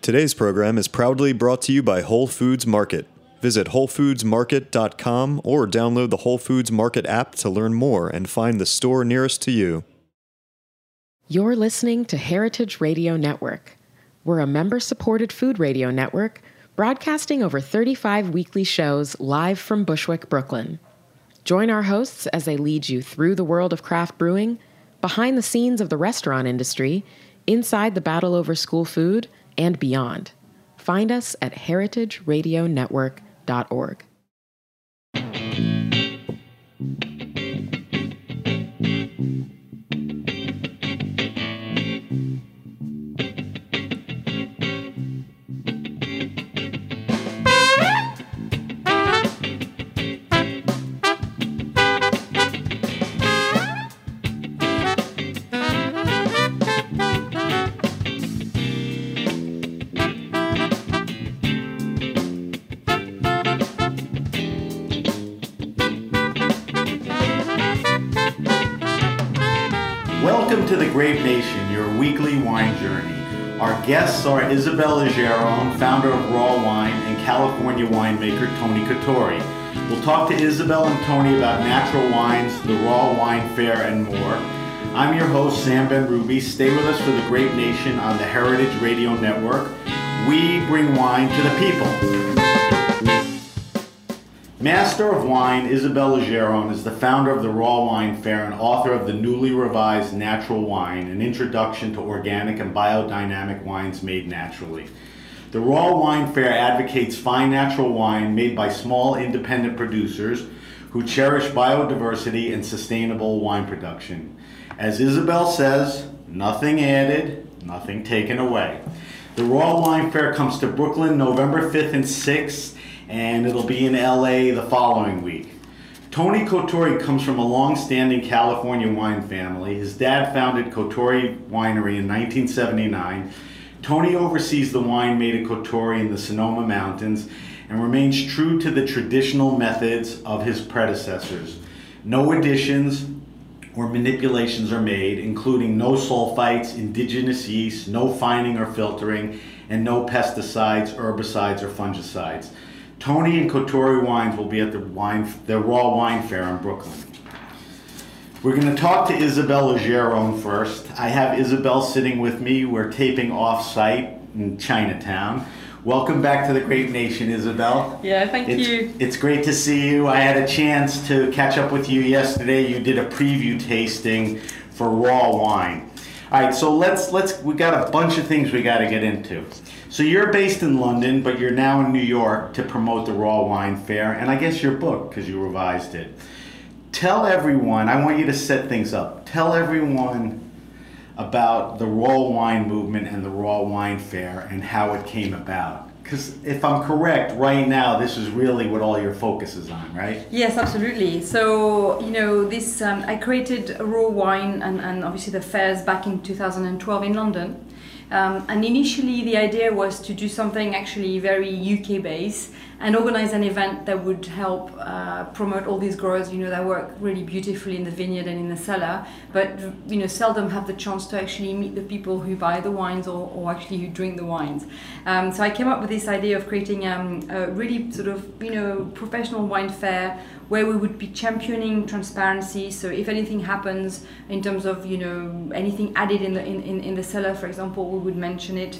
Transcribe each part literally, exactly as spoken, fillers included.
Today's program is proudly brought to you by Whole Foods Market. Visit whole foods market dot com or download the Whole Foods Market app to learn more and find the store nearest to you. You're listening to Heritage Radio Network. We're a member-supported food radio network broadcasting over thirty-five weekly shows live from Bushwick, Brooklyn. Join our hosts as they lead you through the world of craft brewing, behind the scenes of the restaurant industry, inside the battle over school food, and beyond. Find us at heritage radio network dot org. Welcome to the Grape Nation, your weekly wine journey. Our guests are Isabelle Legeron, founder of Raw Wine, and California winemaker Tony Cotturi. We'll talk to Isabelle and Tony about natural wines, the Raw Wine Fair, and more. I'm your host, Sam Ben-Ruby. Stay with us for the Grape Nation on the Heritage Radio Network. We bring wine to the people. Master of Wine, Isabelle Legeron is the founder of the Raw Wine Fair and author of the newly revised Natural Wine, an introduction to organic and biodynamic wines made naturally. The Raw Wine Fair advocates fine natural wine made by small independent producers who cherish biodiversity and sustainable wine production. As Isabelle says, nothing added, nothing taken away. The Raw Wine Fair comes to Brooklyn November fifth and sixth, and it'll be in L A the following week. Tony Cotturi comes from a long-standing California wine family. His dad founded Cotturi Winery in nineteen seventy-nine. Tony oversees the wine made at Cotturi in the Sonoma Mountains and remains true to the traditional methods of his predecessors. No additions or manipulations are made, including no sulfites, indigenous yeast, no fining or filtering, and no pesticides, herbicides, or fungicides. Tony and Cotturi Wines will be at the wine, the Raw Wine Fair in Brooklyn. We're going to talk to Isabelle Legeron first. I have Isabelle sitting with me. We're taping off-site in Chinatown. Welcome back to the Grape Nation, Isabelle. Yeah, thank it's, you. It's great to see you. I had a chance to catch up with you yesterday. You did a preview tasting for Raw Wine. All right, so let's let's we got a bunch of things we got to get into. So you're based in London, but you're now in New York to promote the Raw Wine Fair, and I guess your book, because you revised it. Tell everyone, I want you to set things up. Tell everyone about the raw wine movement and the Raw Wine Fair and how it came about. Because if I'm correct, right now, this is really what all your focus is on, right? Yes, absolutely. So, you know, this um, I created Raw Wine and, and obviously the fairs back in two thousand twelve in London. Um, and initially the idea was to do something actually very U K based and organize an event that would help uh, promote all these growers, you know, that work really beautifully in the vineyard and in the cellar, but, you know, seldom have the chance to actually meet the people who buy the wines or, or actually who drink the wines. Um, so I came up with this idea of creating um, a really sort of, you know, professional wine fair where we would be championing transparency. So if anything happens in terms of, you know, anything added in the in, in, in the cellar, for example, we would mention it,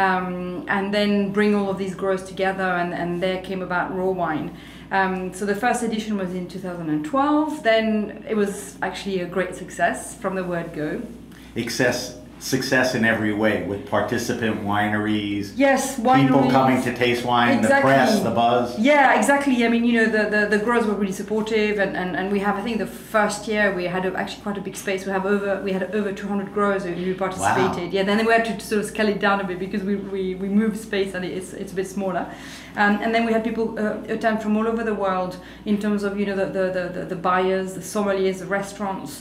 um, and then bring all of these growers together, and, and there came about Raw Wine. Um, so the first edition was in two thousand twelve. Then it was actually a great success from the word go. Success, success in every way, with participant wineries. Yes, wineries. People coming to taste wine, Exactly. The press, the buzz. Yeah, exactly. I mean, you know, the, the, the growers were really supportive, and, and, and we have, I think, the first year we had a, actually quite a big space. We have over we had over two hundred growers who participated. Wow. Yeah, then we had to sort of scale it down a bit because we we, we moved space and it's it's a bit smaller. Um, and then we had people uh, attend from all over the world in terms of, you know, the the, the, the buyers, the sommeliers, the restaurants.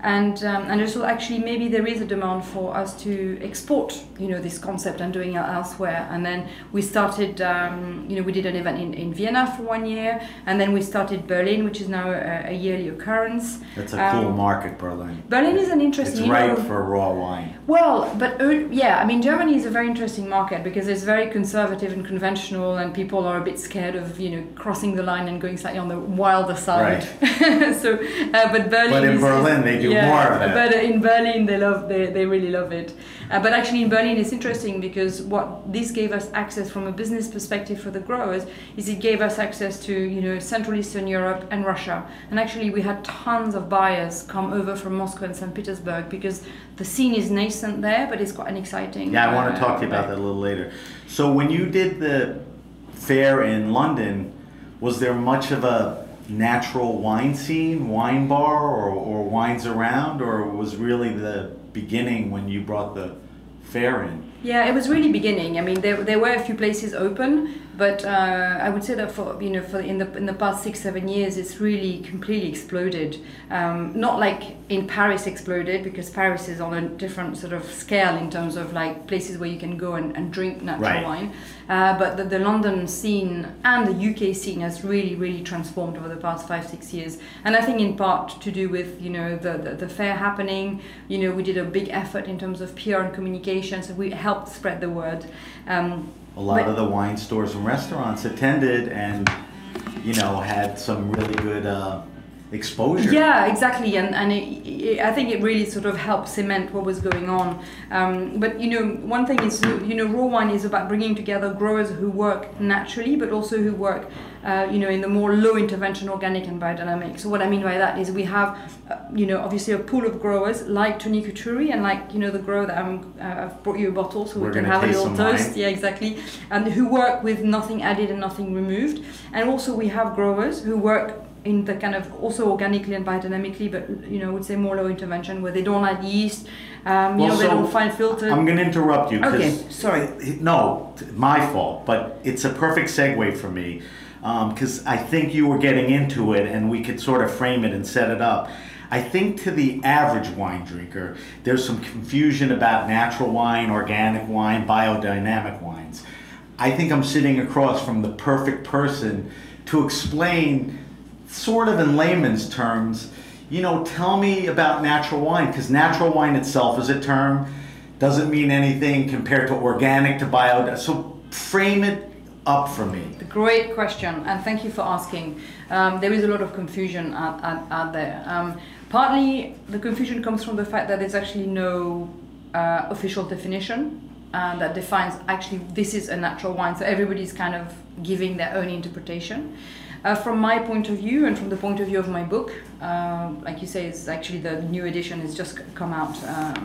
and um, and also actually maybe there is a demand for us to export, you know, this concept and doing it elsewhere. And then we started, um, you know, we did an event in, in Vienna for one year, and then we started Berlin, which is now a, a yearly occurrence. That's a cool um, market, Berlin. Berlin is an interesting. It's right you know, for raw wine. Well, but uh, yeah, I mean, Germany is a very interesting market because it's very conservative and conventional, and people are a bit scared of, you know, crossing the line and going slightly on the wilder side. Right. so, uh, but Berlin. But in is, Berlin, they do yeah, more of that. But in Berlin, they love, they they really love it. Uh, but actually, in Berlin, it's interesting because what this gave us access from a business perspective for the growers is it gave us access to, you know, Central Eastern Europe and Russia. And actually, we had tons of buyers come over from Moscow and Saint Petersburg because the scene is nascent there, but it's quite an exciting. Yeah, I want uh, to talk to you about that a little later. So when you did the fair in London, was there much of a natural wine scene, wine bar, or, or wines around, or was really the beginning when you brought the fair in? Yeah, it was really beginning. I mean, there there were a few places open, but uh, I would say that for you know for in the in the past six seven years, it's really completely exploded. Um, not like in Paris exploded, because Paris is on a different sort of scale in terms of like places where you can go and, and drink natural right. wine. Uh, but the, the London scene and the U K scene has really really transformed over the past five six years, and I think in part to do with you know the the, the fair happening. You know, we did a big effort in terms of P R and communication, so we helped spread the word. Um, a lot but, of the wine stores and restaurants attended and, you know, had some really good uh, exposure. Yeah, exactly, and and it, it, I think it really sort of helped cement what was going on. Um, but you know, one thing is, you know, raw wine is about bringing together growers who work naturally, but also who work, uh, you know, in the more low intervention organic and biodynamic. So what I mean by that is we have, uh, you know, obviously a pool of growers like Tony Couturi and like, you know, the grower that I'm, uh, I've brought you a bottle so We're we can have a little toast. Wine. Yeah, exactly. And who work with nothing added and nothing removed. And also we have growers who work in the kind of also organically and biodynamically, but you know, I would say more low intervention, where they don't add yeast, um, you well, know, so they don't find filtered. I'm going to interrupt you. Okay, sorry. No, my fault, but it's a perfect segue for me, because um, I think you were getting into it, and we could sort of frame it and set it up. I think to the average wine drinker, there's some confusion about natural wine, organic wine, biodynamic wines. I think I'm sitting across from the perfect person to explain, sort of in layman's terms, you know, tell me about natural wine, because natural wine itself as a term doesn't mean anything compared to organic, to bio. So frame it up for me. Great question, and thank you for asking. Um, there is a lot of confusion out, out, out there. Um, partly the confusion comes from the fact that there's actually no uh, official definition uh, that defines actually this is a natural wine, so everybody's kind of giving their own interpretation. Uh, from my point of view and from the point of view of my book, uh, like you say, it's actually the new edition has just come out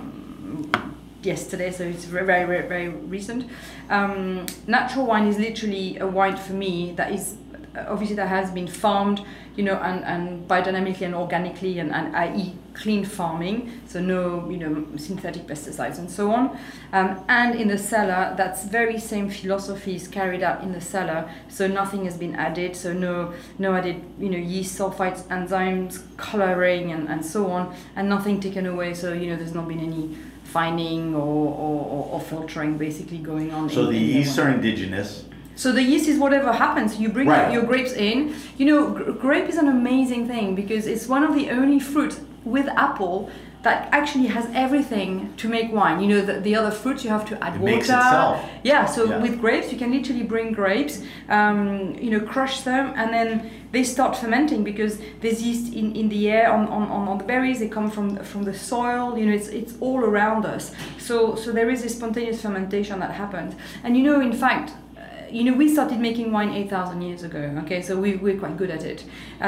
um, yesterday, so it's very, very, very recent. Um, natural wine is literally a wine for me that is obviously that has been farmed, you know, and, and biodynamically and organically, and, and that is clean farming, so no, you know, synthetic pesticides and so on. Um, and in the cellar, that's very same philosophy is carried out in the cellar, so nothing has been added, so no, no added, you know, yeast, sulfites, enzymes, coloring, and, and so on, and nothing taken away. So you know, there's not been any fining or, or, or filtering basically going on. So in, the in yeasts the are indigenous. So the yeast is whatever happens. You bring right. your grapes in. You know, gr- grape is an amazing thing because it's one of the only fruit with apple that actually has everything to make wine. You know, the, the other fruits you have to add it water. Makes itself. Yeah, so yeah. with grapes you can literally bring grapes, um, you know, crush them, and then they start fermenting because there's yeast in, in the air on, on, on the berries. They come from from the soil. You know, it's it's all around us. So so there is this spontaneous fermentation that happens. And you know, in fact, you know, we started making wine eight thousand years ago, okay, so we, we're quite good at it.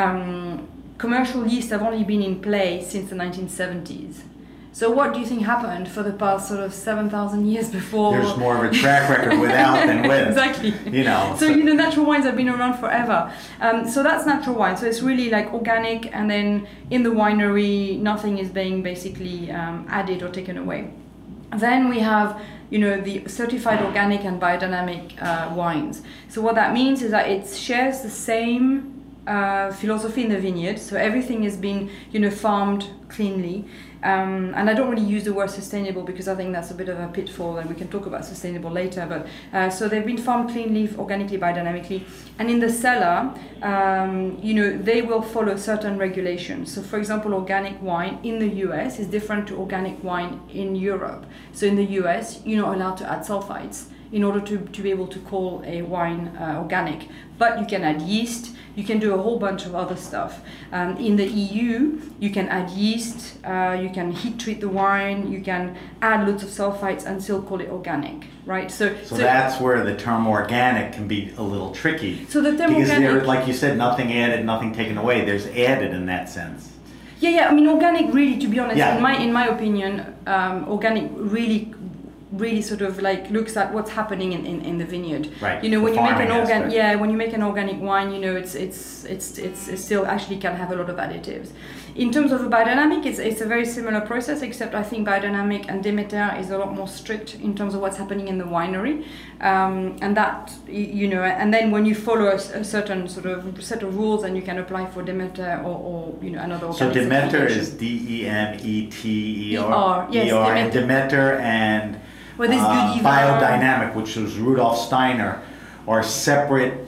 Um, commercial yeast have only been in play since the nineteen seventies. So what do you think happened for the past sort of seven thousand years before? There's more of a track record without than with. Exactly. You know. So, so, you know, natural wines have been around forever. Um, so that's natural wine. So it's really like organic, and then in the winery, nothing is being basically um, added or taken away. Then we have, you know, the certified organic and biodynamic uh, wines. So what that means is that it shares the same uh, philosophy in the vineyard. So everything has been, you know, farmed cleanly. Um, and I don't really use the word sustainable because I think that's a bit of a pitfall, and we can talk about sustainable later. But uh, so they've been farmed cleanly, organically, biodynamically. And in the cellar, um, you know, they will follow certain regulations. So, for example, organic wine in the U S is different to organic wine in Europe. So in the U S, you're not allowed to add sulfites in order to, to be able to call a wine uh, organic. But you can add yeast, you can do a whole bunch of other stuff. Um, in the E U, you can add yeast, uh, you can heat treat the wine, you can add loads of sulfites and still call it organic, right? So, so, so that's where the term organic can be a little tricky. So the term because organic, there, like you said, nothing added, nothing taken away. There's added in that sense. Yeah, yeah. I mean, organic really, to be honest, yeah. in my in my opinion, um, organic really. really sort of like looks at what's happening in, in, in the vineyard. Right. You know, when the you make an aspect. organ yeah, when you make an organic wine, you know, it's it's it's it's it still actually can have a lot of additives. In terms of a biodynamic, it's it's a very similar process, except I think biodynamic and Demeter is a lot more strict in terms of what's happening in the winery, um, and that you know, and then when you follow a, a certain sort of set of rules, and you can apply for Demeter or, or you know another organic. So Demeter is D E M E T E R. E R, yes, E R, and Demeter. Demeter and Well, this uh, good biodynamic, which was Rudolf Steiner, are separate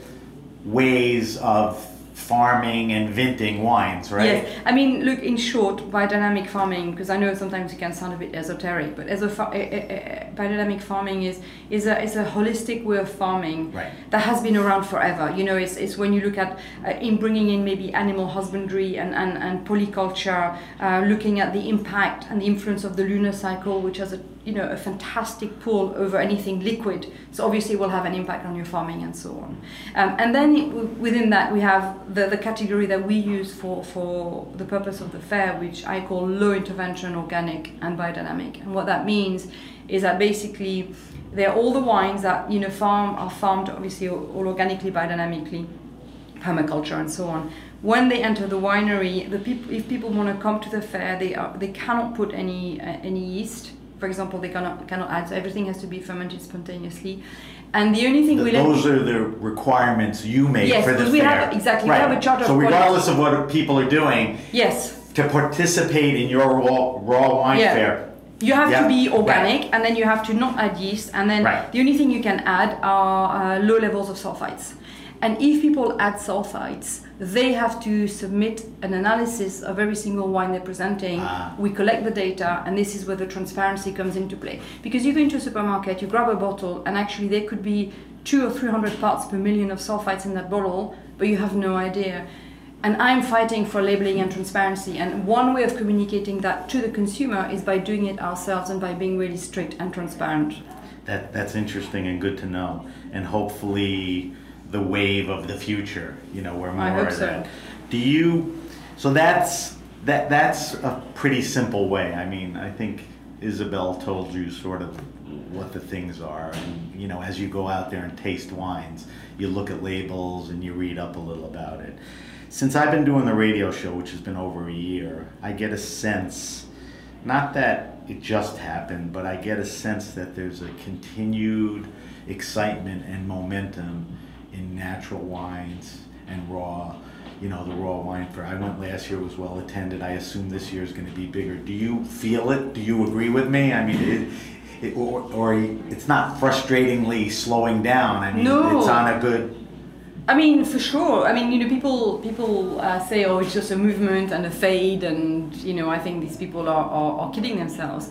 ways of farming and vinting wines, right? Yes, I mean, look, in short, biodynamic farming, because I know sometimes it can sound a bit esoteric, but as a, fa- a, a, a biodynamic farming is is a is a holistic way of farming right. that has been around forever. You know, it's it's when you look at uh, in bringing in maybe animal husbandry and and and polyculture, uh, looking at the impact and the influence of the lunar cycle, which has a you know a fantastic pull over anything liquid. So obviously, it will have an impact on your farming and so on. Um, and then it, within that, we have the, the category that we use for, for the purpose of the fair, which I call low intervention, organic and biodynamic. And what that means is that basically they're all the wines that you know farm are farmed obviously all, all organically, biodynamically, permaculture and so on. When they enter the winery, the people if people want to come to the fair, they are they cannot put any uh, any yeast. For example, they cannot cannot add. So everything has to be fermented spontaneously. And the only thing the, we those let, are the requirements you make yes, for the because we fair. have exactly right. we have a charter. So of regardless quality. of what people are doing, yes, to participate in your raw, raw wine yeah. fair, you have yeah. to be organic, right. and then you have to not add yeast, and then right. the only thing you can add are uh, low levels of sulfites. And if people add sulfites, they have to submit an analysis of every single wine they're presenting. Ah. We collect the data, and this is where the transparency comes into play. Because you go into a supermarket, you grab a bottle, and actually there could be two or three hundred parts per million of sulfites in that bottle, but you have no idea. And I'm fighting for labeling and transparency. And one way of communicating that to the consumer is by doing it ourselves and by being really strict and transparent. That that's interesting and good to know. And hopefully the wave of the future, you know, where more I hope of so. that. Do you? So that's that. That's a pretty simple way. I mean, I think Isabelle told you sort of what the things are, and you know, as you go out there and taste wines, you look at labels and you read up a little about it. Since I've been doing the radio show, which has been over a year, I get a sense, not that it just happened, but I get a sense that there's a continued excitement and momentum in natural wines and raw, you know, the raw wine fair. I went last year, was well attended. I assume this year is going to be bigger. Do you feel it? Do you agree with me? I mean, it, it, or, or it's not frustratingly slowing down. I mean, No. it's on a good... I mean, for sure. I mean, you know, people people uh, say, oh, it's just a movement and a fade, and you know, I think these people are, are, are kidding themselves.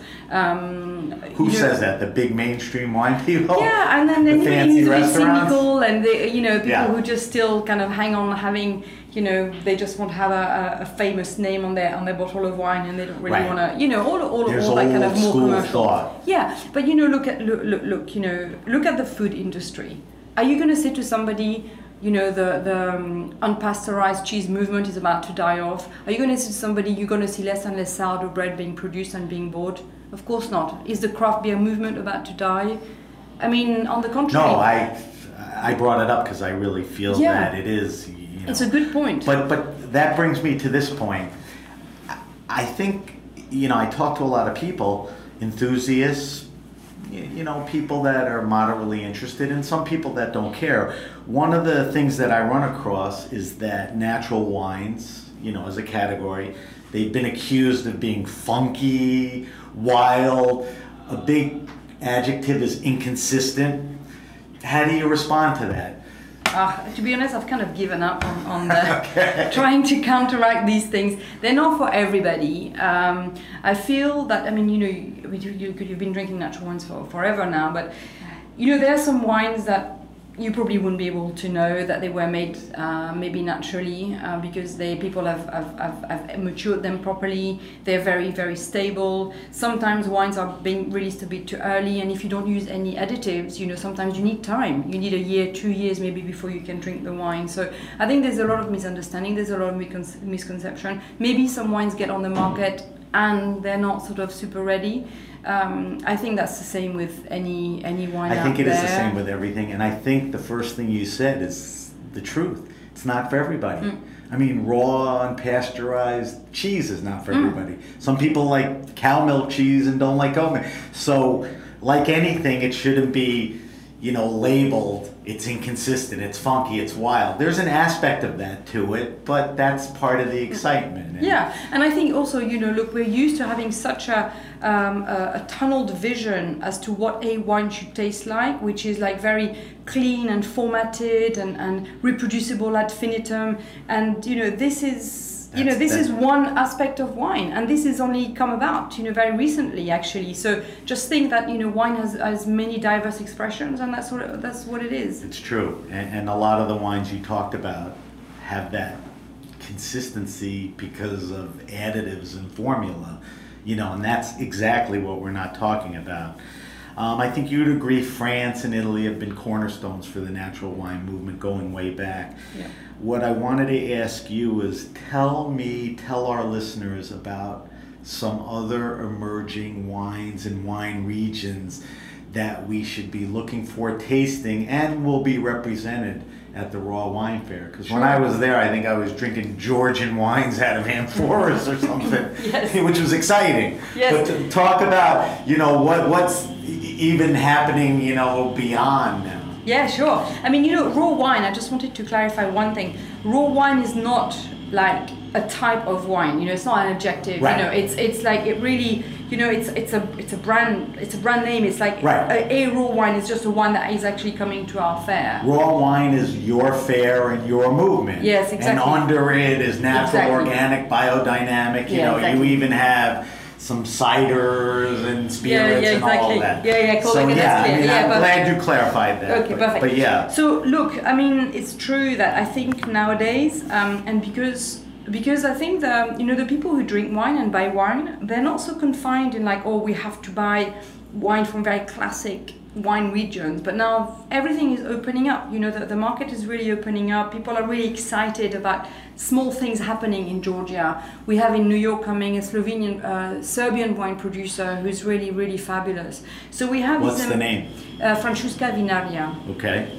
Um, Who you know, says that? The big mainstream wine people? Yeah, and then The they fancy think it's really restaurants? cynical, and they, you know, people Yeah. who just still kind of hang on having, you know, they just want to have a, a, a famous name on their on their bottle of wine, and they don't really Right. want to, you know, all all, There's all that kind of old more school commercial. thought. Yeah, but you know, look at look look, look you know, look at the food industry. Are you going to say to somebody, you know, the, the um, unpasteurized cheese movement is about to die off? Are you going to say to somebody, you're going to see less and less sourdough bread being produced and being bought? Of course not. Is the craft beer movement about to die? I mean, on the contrary. No, I I brought it up because I really feel Yeah. that it is, you know. It's a good point. But but that brings me to this point. I think, you know, I talk to a lot of people, enthusiasts, you know, people that are moderately interested and some people that don't care. One of the things that I run across is that natural wines, you know, as a category, they've been accused of being funky, wild. A big adjective is inconsistent. How do you respond to that? Uh, to be honest, I've kind of given up on, on the okay. trying to counteract these things. They're not for everybody. Um, I feel that, I mean, you know, you, you, you've been drinking natural wines for forever now, but, you know, there are some wines that you probably wouldn't be able to know that they were made uh, maybe naturally uh, because they people have, have, have, have matured them properly. They're very, very stable. Sometimes wines are being released a bit too early, and if you don't use any additives, you know, sometimes you need time. You need a year, two years maybe before you can drink the wine. So I think there's a lot of misunderstanding. There's a lot of miscon- misconception. Maybe some wines get on the market and they're not sort of super ready. Um, I think that's the same with any any wine I think out it there. is the same with everything, and I think the first thing you said is the truth. It's not for everybody. Mm. I mean, raw and pasteurized cheese is not for mm. everybody. Some people like cow milk cheese and don't like goat milk. So, like anything, it shouldn't be, you know, labeled. It's inconsistent, it's funky, it's wild. There's an aspect of that to it, but that's part of the excitement. Yeah, and I think also, you know, look, we're used to having such a, um, a, a tunneled vision as to what a wine should taste like, which is like very clean and formatted and, and reproducible ad infinitum. And, you know, this is... You know, this is one aspect of wine, and this has only come about, you know, very recently, actually. So just think that, you know, wine has, has many diverse expressions, and that's what it, that's what it is. It's true, and, and a lot of the wines you talked about have that consistency because of additives and formula, you know, and that's exactly what we're not talking about. Um, I think you'd agree France and Italy have been cornerstones for the natural wine movement going way back. Yeah. What I wanted to ask you is tell me, tell our listeners about some other emerging wines and wine regions that we should be looking for, tasting, and will be represented at the Raw Wine Fair. Because sure. when I was there, I think I was drinking Georgian wines out of amphoras or something, yes. which was exciting. Yes. But to talk about, you know, what what's even happening, you know, beyond now. Yeah, sure. I mean, you know, raw wine, I just wanted to clarify one thing. Raw wine is not like a type of wine, you know, it's not an adjective, right. you know, it's it's like, it really, you know, it's it's a it's a brand, it's a brand name, it's like right. a, a raw wine is just a one that is actually coming to our fair. Raw wine is your fair and your movement. Yes, exactly. And under it is natural, exactly. organic, biodynamic, you yeah, know, exactly. you even have some ciders and spirits yeah, yeah, and exactly. all of that. Yeah, yeah, cool. So okay, yeah, that's clear. I mean, yeah, I'm but, glad you clarified that. Okay, but, perfect. But yeah. So look, I mean, it's true that I think nowadays, um, and because because I think the you know the people who drink wine and buy wine, they're not so confined in like, oh, we have to buy wine from very classic wine regions, but now everything is opening up. You know, the, the market is really opening up. People are really excited about small things happening in Georgia. We have in New York coming a Slovenian, uh, Serbian wine producer who's really, really fabulous. So we have What's this, um, the name? Uh, Francuska Vinaria. Okay.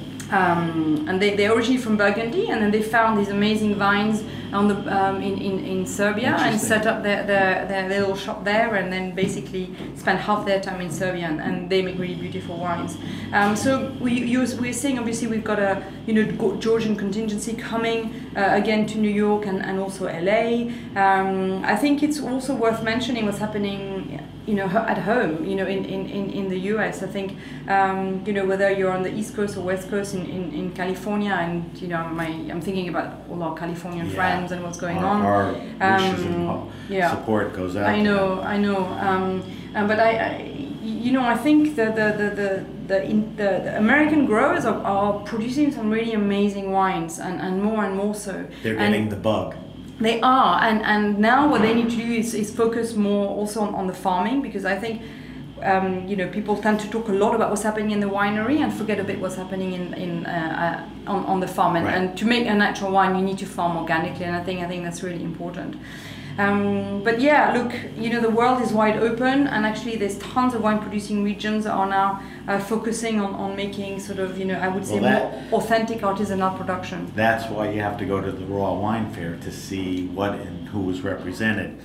Um, and they, they're originally from Burgundy, and then they found these amazing vines on the um, in, in, in Serbia and set up their, their, their little shop there, and then basically spend half their time in Serbia, and, and they make really beautiful wines. Um, so we you, we're seeing, obviously we've got a you know Georgian contingency coming uh, again to New York and, and also L A. Um, I think it's also worth mentioning what's happening you know, at home, you know, in, in, in the U S. I think, um, you know, whether you're on the East Coast or West Coast in, in, in California, and, you know, my, I'm thinking about all our Californian yeah. friends and what's going our, on. Our wishes um, and yeah. support goes out. I know, I know. Um, uh, but I, I, you know, I think the, the, the, the, the, in, the, the American growers are, are producing some really amazing wines, and, and more and more so. They're getting and, the bug. They are, and, and now what they need to do is, is focus more also on, on the farming, because I think um, you know people tend to talk a lot about what's happening in the winery and forget a bit what's happening in, in uh, uh, on, on the farm. And, right. and to make a natural wine, you need to farm organically, and I think I think that's really important. Um, but yeah, look, you know, the world is wide open, and actually there's tons of wine producing regions that are now uh, focusing on, on making sort of, you know, I would say well, that, more authentic artisanal production. That's why you have to go to the Raw Wine Fair to see what and who was represented.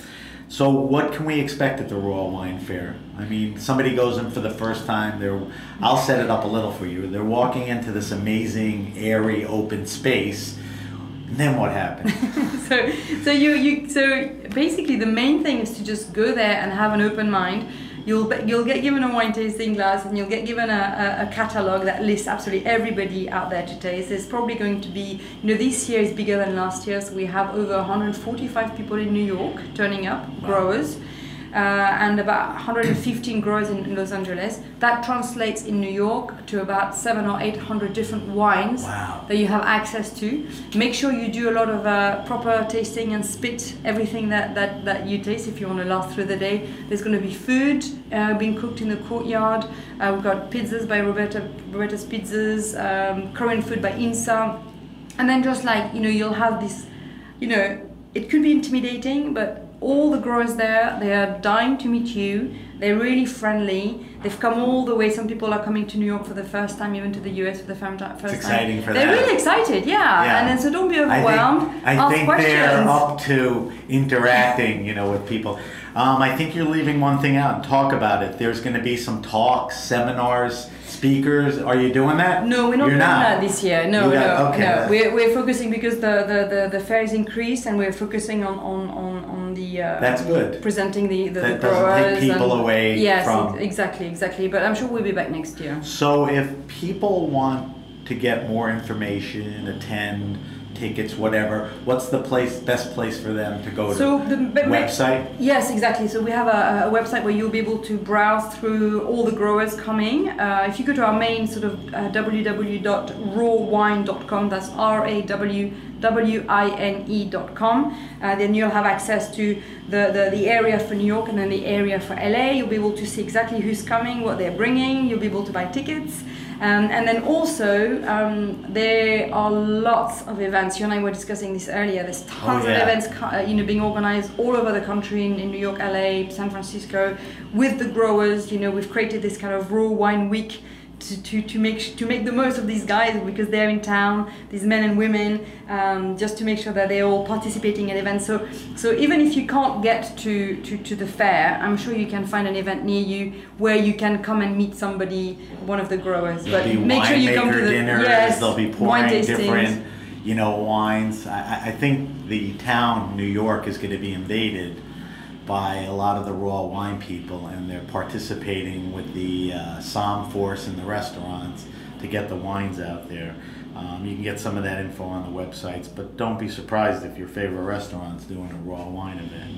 So what can we expect at the Royal Wine Fair? I mean, somebody goes in for the first time. They're, I'll set it up a little for you. They're walking into this amazing, airy, open space. And then what happens? so, so you, you, so basically, the main thing is to just go there and have an open mind. You'll you'll get given a wine tasting glass, and you'll get given a, a, a catalogue that lists absolutely everybody out there to taste. There's probably going to be, you know, this year is bigger than last year, so we have over one hundred forty-five people in New York turning up, wow. growers, uh, and about one hundred fifteen growers in Los Angeles. That translates in New York to about seven or eight hundred different wines wow. that you have access to. Make sure you do a lot of uh, proper tasting and spit everything that, that, that you taste if you want to last through the day. There's going to be food uh, being cooked in the courtyard. Uh, we've got pizzas by Roberta, Roberta's Pizzas, um, Korean food by Insa. And then just like, you know, you'll have this, you know, it could be intimidating, but all the growers there, they are dying to meet you. They're really friendly. They've come all the way. Some people are coming to New York for the first time, even to the U S for the first time. It's exciting for They're them. They're really excited, yeah. yeah. And then so don't be overwhelmed. I think, I Ask think questions. they're up to interacting, you know, with people. Um, I think you're leaving one thing out, and talk about it. There's going to be some talks, seminars, speakers. Are you doing that? No, we're not You're doing not. that this year. No, You got- no, okay, no. that's- We're, we're focusing because the, the, the, the fair is increased, and we're focusing on on on, on the uh, That's good. presenting the the, That the doesn't growers take people and, away yes, from- ex- exactly, exactly. But I'm sure we'll be back next year. So if people want to get more information, attend, tickets, whatever, what's the place, best place for them to go So to? the but ma- Website? Yes, exactly. So we have a, a website where you'll be able to browse through all the growers coming. Uh, if you go to our main sort of uh, w w w dot raw wine dot com, that's R A W W I N E dot com, uh, then you'll have access to the, the, the area for New York and then the area for L A. You'll be able to see exactly who's coming, what they're bringing. You'll be able to buy tickets. Um, and then also, um, there are lots of events. You and I were discussing this earlier. There's tons Oh, yeah. of events uh, you know, being organized all over the country, in, in New York, L A, San Francisco, with the growers. You know, we've created this kind of raw wine week to, to, to make to make the most of these guys because they're in town, these men and women, um, just to make sure that they're all participating at events. So so even if you can't get to, to, to the fair, I'm sure you can find an event near you where you can come and meet somebody, one of the growers. There'll but be make sure you come to winemaker the dinners, yes, they'll be wine pouring tastings. different, you know, wines. I, I think the town, New York, is going to be invaded by a lot of the raw wine people, and they're participating with the uh, Somm Force and the restaurants to get the wines out there. Um, you can get some of that info on the websites, but don't be surprised if your favorite restaurant's doing a raw wine event.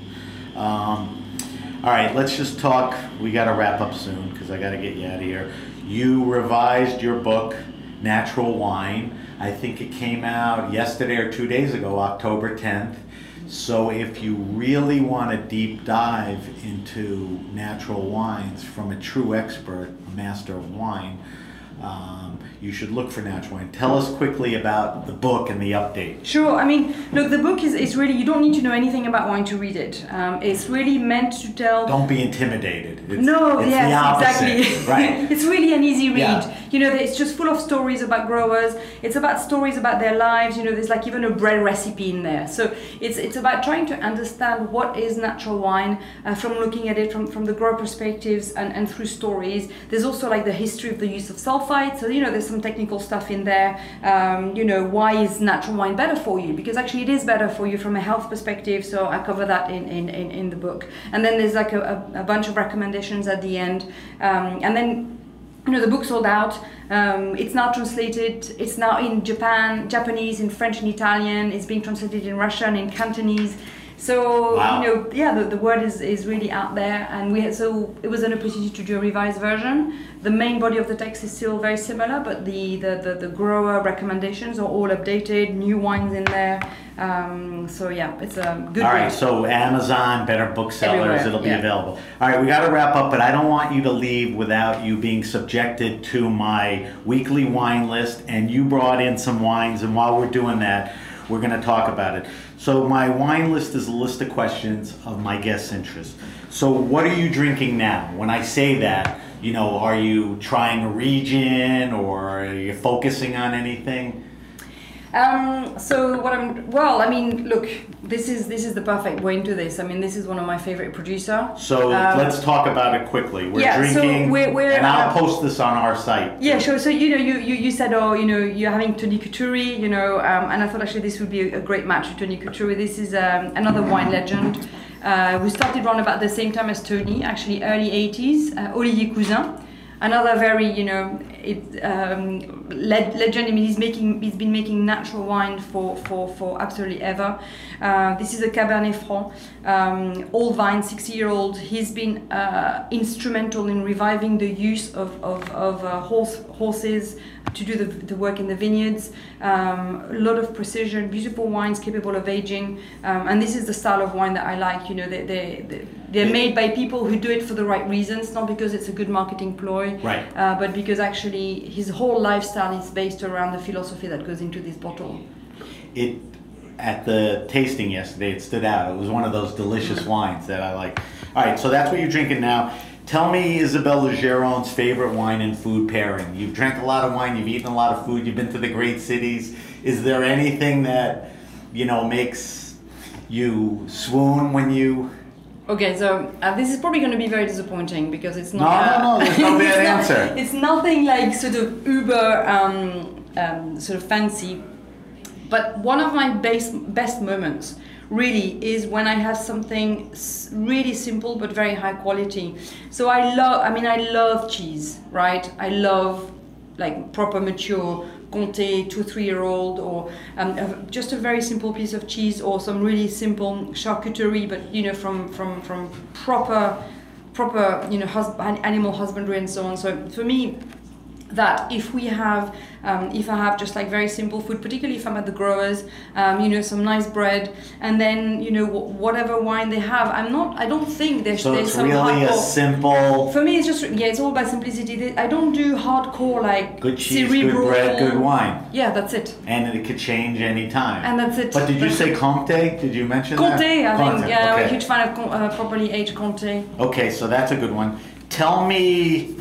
Um, all right, let's just talk. We got to wrap up soon because I got to get you out of here. You revised your book, Natural Wine. I think it came out yesterday or two days ago, October tenth. So if you really want to deep dive into natural wines from a true expert, a master of wine, um, you should look for Natural Wine. Tell us quickly about the book and the update. Sure. I mean, look, the book is, is really, you don't need to know anything about wine to read it. Um, it's really meant to tell... Don't be intimidated. It's, no, it's yes, the opposite, exactly. right? It's really an easy read. Yeah. You know, it's just full of stories about growers. It's about stories about their lives. You know, there's like even a bread recipe in there. So it's it's about trying to understand what is natural wine uh, from looking at it from, from the grower perspectives and, and through stories. There's also like the history of the use of sulfite. So, you know, there's some technical stuff in there. Um, you know, why is natural wine better for you? Because actually it is better for you from a health perspective. So I cover that in, in, in, in the book. And then there's like a, a, a bunch of recommendations at the end. Um, and then You know, the book sold out. Um, it's now translated. It's now in Japan, Japanese, in French and Italian. It's being translated in Russian, in Cantonese. So wow. you know, yeah, the, the word is, is really out there, and we had, so it was an opportunity to do a revised version. The main body of the text is still very similar, but the the, the, the grower recommendations are all updated. New wines in there. Um, so yeah, it's a good. All right, read. so Amazon, better booksellers, Everywhere, it'll be yeah. available. All right, we got to wrap up, but I don't want you to leave without you being subjected to my weekly wine list. And you brought in some wines, and while we're doing that, we're going to talk about it. So my wine list is a list of questions of my guest's interest. So what are you drinking now? When I say that, you know, are you trying a region or are you focusing on anything? Um, so what I'm well, I mean, look, this is this is the perfect way into this. I mean, this is one of my favorite producer. So um, let's talk about it quickly. We're yeah, so drinking, we're- we're, and I'll uh, post this on our site. Yeah, sure. So you know, you, you, you said, oh, you know, you're having Tony Couturi, you know, um, and I thought actually this would be a, a great match with Tony Couturi. This is um, another wine legend uh, who started around about the same time as Tony, actually early eighties. Uh, Olivier Cousin, another very, you know, it, um, le- legend. I mean, he's making, he's been making natural wine for for, for absolutely ever. Uh, this is a Cabernet Franc, um, old vine, sixty-year-old. He's been uh, instrumental in reviving the use of of, of uh, horse horses to do the, the work in the vineyards. Um, a lot of precision, beautiful wines capable of aging, um, and this is the style of wine that I like. You know, they they. they They're made by people who do it for the right reasons, not because it's a good marketing ploy, Right. uh, but because actually his whole lifestyle is based around the philosophy that goes into this bottle. It at the tasting yesterday, it stood out. It was one of those delicious wines that I like. All right, so that's what you're drinking now. Tell me Isabelle Laugeron's favorite wine and food pairing. You've drank a lot of wine, you've eaten a lot of food, you've been to the great cities. Is there anything that, you know, makes you swoon when you... Okay, so uh, this is probably going to be very disappointing because it's not. No, uh, no, no, there's no bad it's not- answer. It's nothing like sort of uber um, um, sort of fancy. But one of my best best moments really is when I have something s- really simple but very high quality. So I love. I mean, I love cheese, right? I love like proper mature Comté two, three year old, or um, a, just a very simple piece of cheese, or some really simple charcuterie, but you know, from from from proper proper you know hus- animal husbandry and so on. So for me, that if we have um, if I have just like very simple food, particularly if I'm at the growers, um, you know, some nice bread, and then you know wh- whatever wine they have, I'm not I don't think there's, So there's it's some really a hardcore. simple, For me, it's just yeah, it's all about simplicity. I don't do hardcore like good cheese, cerebral. good bread, good wine. Yeah, that's it. And it could change any time. And that's it. But did you But- say Comté? Did you mention that? Comté, I Comté, think. Yeah, I'm a okay. huge fan of com- uh, properly aged Comté. Okay, so that's a good one. Tell me,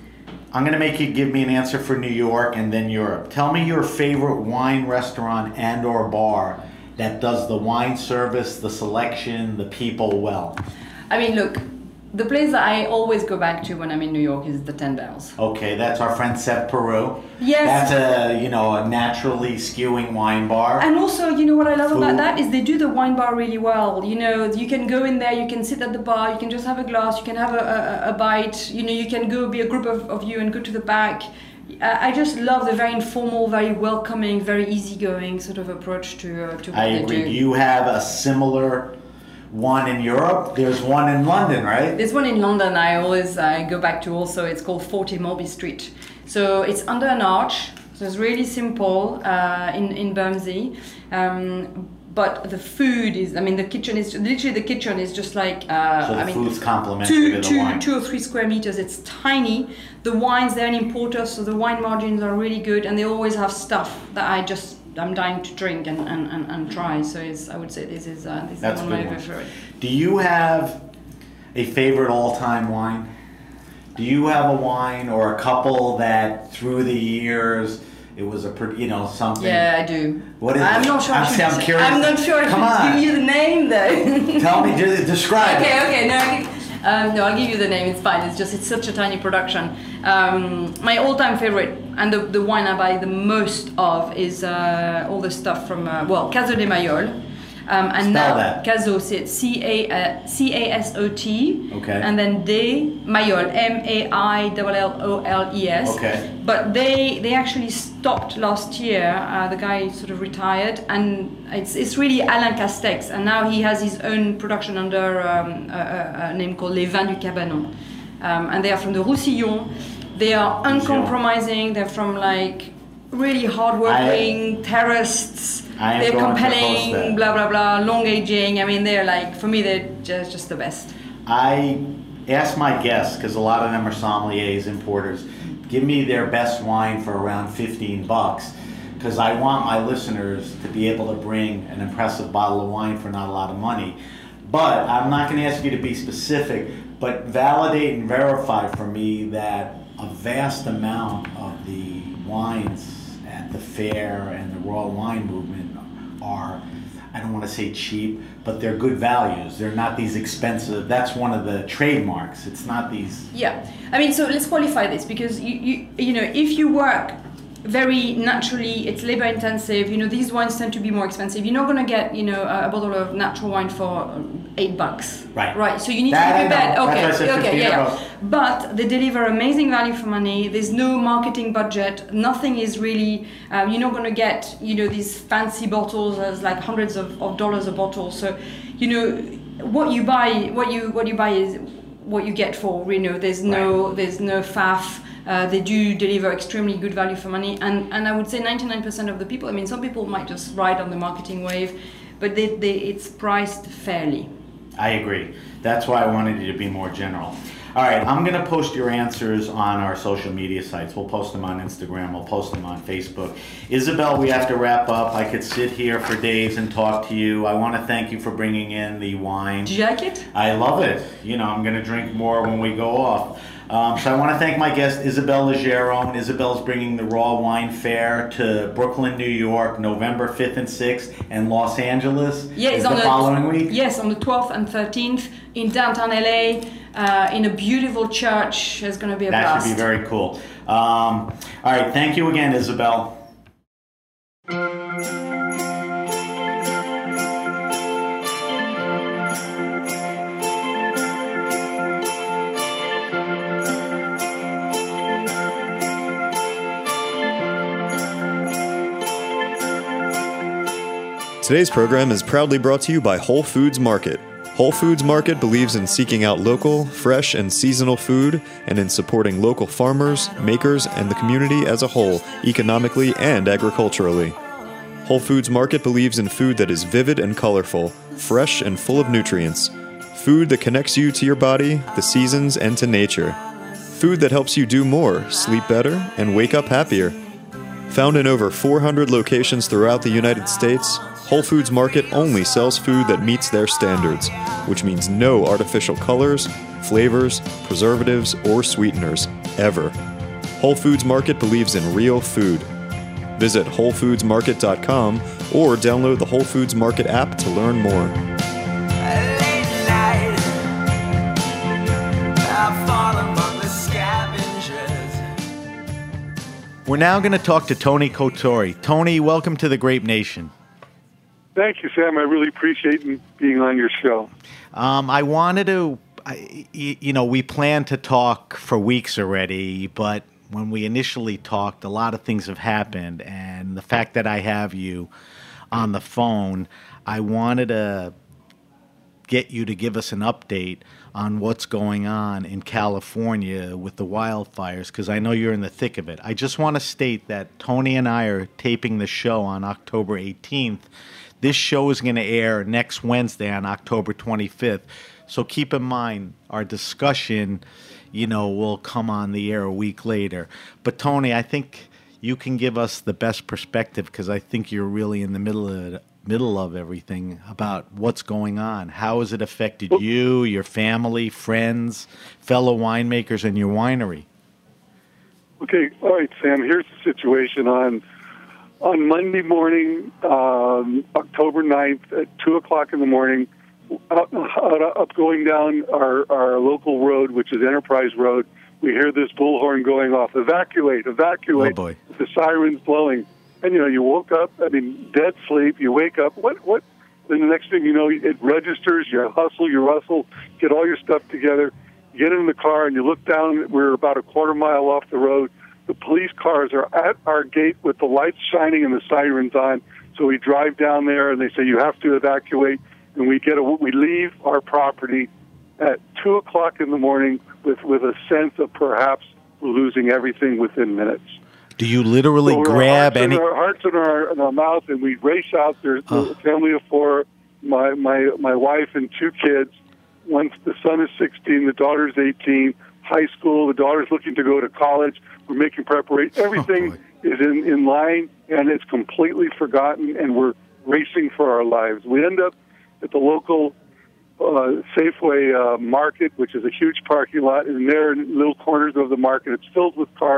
I'm going to make you give me an answer for New York and then Europe. Tell me your favorite wine restaurant and or bar that does the wine service, the selection, the people well. I mean, look, the place that I always go back to when I'm in New York is the Ten Bells. Okay, that's our friend Seth Peru. Yes. That's a, you know, a naturally skewing wine bar. And also, you know what I love Food. about that is they do the wine bar really well. You know, you can go in there, you can sit at the bar, you can just have a glass, you can have a, a, a bite. You know, you can go be a group of, of you and go to the back. I I just love the very informal, very welcoming, very easygoing sort of approach to uh, to what I they agree. do. Do you have a similar one in Europe? There's one in London, right? There's one in London I always uh, go back to also. It's called forty Mulby Street. So it's under an arch. So it's really simple uh, in, in Bermondsey. Um, but the food is, I mean, the kitchen is, literally the kitchen is just like, uh, So the I mean, food's complementary two, to the two, wine. two or three square meters. It's tiny. The wines, they're an importer, so the wine margins are really good, and they always have stuff that I just, I'm dying to drink and, and, and, and try. So it's, I would say this is, uh, this That's is a one of good my one. favorite. Do you have a favorite all-time wine? Do you have a wine or a couple that through the years it was a pretty, you know, something? Yeah, I do. What is I'm it? not sure. I I'm, should- I'm curious. I'm not sure I Come should on. give you the name though. Tell me, just describe Okay, it. okay, no, I give, um, no, I'll give you the name. It's fine. It's just it's such a tiny production. Um, my all-time favorite and the, the wine I buy the most of is uh, all the stuff from uh, well, Caso de Mayol. Um, and Spell now that. Caso, c'est C A uh, C A S O T. Okay. And then de Mayol, M A I L L O L E S. Okay. But they they actually stopped last year. Uh, the guy sort of retired, and it's it's really Alain Castex, and now he has his own production under um, a, a, a name called Les Vins du Cabanon, um, and they are from the Roussillon. They are uncompromising. They're from like really hardworking terrorists. I am They're going to post compelling, that. blah blah blah, long aging. I mean, they're like for me, they're just just the best. I ask my guests, because a lot of them are sommeliers, importers, give me their best wine for around fifteen bucks, because I want my listeners to be able to bring an impressive bottle of wine for not a lot of money. But I'm not going to ask you to be specific, but validate and verify for me that a vast amount of the wines at the fair and the raw wine movement are, I don't want to say cheap, but they're good values. They're not these expensive. That's one of the trademarks. It's not these. Yeah, I mean, so let's qualify this, because you you you know, if you work very naturally, it's labor intensive. You know, these wines tend to be more expensive. You're not going to get, you know, a, a bottle of natural wine for eight bucks. Right. Right. So you need That to be prepared. I know. Okay. That's why I said Okay. Yeah. fifteen yeah. But they deliver amazing value for money. There's no marketing budget. Nothing is really. Um, you're not going to get, you know, these fancy bottles as like hundreds of, of dollars a bottle. So, you know, what you buy, what you what you buy is what you get for. You know, there's no right. there's no faff. Uh, they do deliver extremely good value for money, and, and I would say ninety-nine percent of the people, I mean, some people might just ride on the marketing wave, but they, they, it's priced fairly. I agree. That's why I wanted you to be more general. All right, I'm going to post your answers on our social media sites. We'll post them on Instagram. We'll post them on Facebook. Isabel, we have to wrap up. I could sit here for days and talk to you. I want to thank you for bringing in the wine. Do you like it? I love it. You know, I'm going to drink more when we go off. Um, so I want to thank my guest, Isabel Legeron. Isabel's bringing the Raw Wine Fair to Brooklyn, New York, November fifth and sixth, and Los Angeles yeah, it's is on the the following week. Yes, on the twelfth and thirteenth in downtown L A, uh, in a beautiful church. It's going to be a that blast. That should be very cool. Um, all right, thank you again, Isabel. Today's program is proudly brought to you by Whole Foods Market. Whole Foods Market believes in seeking out local, fresh, and seasonal food, and in supporting local farmers, makers, and the community as a whole, economically and agriculturally. Whole Foods Market believes in food that is vivid and colorful, fresh and full of nutrients. Food that connects you to your body, the seasons, and to nature. Food that helps you do more, sleep better, and wake up happier. Found in over four hundred locations throughout the United States, Whole Foods Market only sells food that meets their standards, which means no artificial colors, flavors, preservatives, or sweeteners, ever. Whole Foods Market believes in real food. Visit whole foods market dot com or download the Whole Foods Market app to learn more. We're now going to talk to Tony Cotturi. Tony, welcome to the Grape Nation. Thank you, Sam. I really appreciate being on your show. Um, I wanted to, I, you know, we planned to talk for weeks already, but when we initially talked, a lot of things have happened. And the fact that I have you on the phone, I wanted to get you to give us an update on what's going on in California with the wildfires, because I know you're in the thick of it. I just want to state that Tony and I are taping the show on October eighteenth. This show is going to air next Wednesday on October twenty-fifth. So keep in mind, our discussion, you know, will come on the air a week later. But Tony, I think you can give us the best perspective, because I think you're really in the middle of it, middle of everything about what's going on. How has it affected you, your family, friends, fellow winemakers, and your winery? Okay, all right, Sam, here's the situation. On on Monday morning, um, October ninth, at two o'clock in the morning, up, up going down our, our local road, which is Enterprise Road, we hear this bullhorn going off, evacuate, evacuate, oh boy. The sirens blowing. And, you know, you woke up, I mean, dead sleep, you wake up, what, what? Then the next thing you know, it registers, you hustle, you rustle, get all your stuff together, get in the car, and you look down, we're about a quarter mile off the road. The police cars are at our gate with the lights shining and the sirens on. So we drive down there, and they say, you have to evacuate. And we get a, we leave our property at two o'clock in the morning with, with a sense of perhaps losing everything within minutes. Do you literally so grab any? Our hearts in our, in our mouth, and we race out. There's oh. a family of four, my, my, my wife and two kids. Once the son is sixteen, the daughter's eighteen, high school, the daughter's looking to go to college. We're making preparation. Everything oh, is in, in line, and it's completely forgotten, and we're racing for our lives. We end up at the local uh, Safeway uh, market, which is a huge parking lot, and there in little corners of the market, it's filled with cars.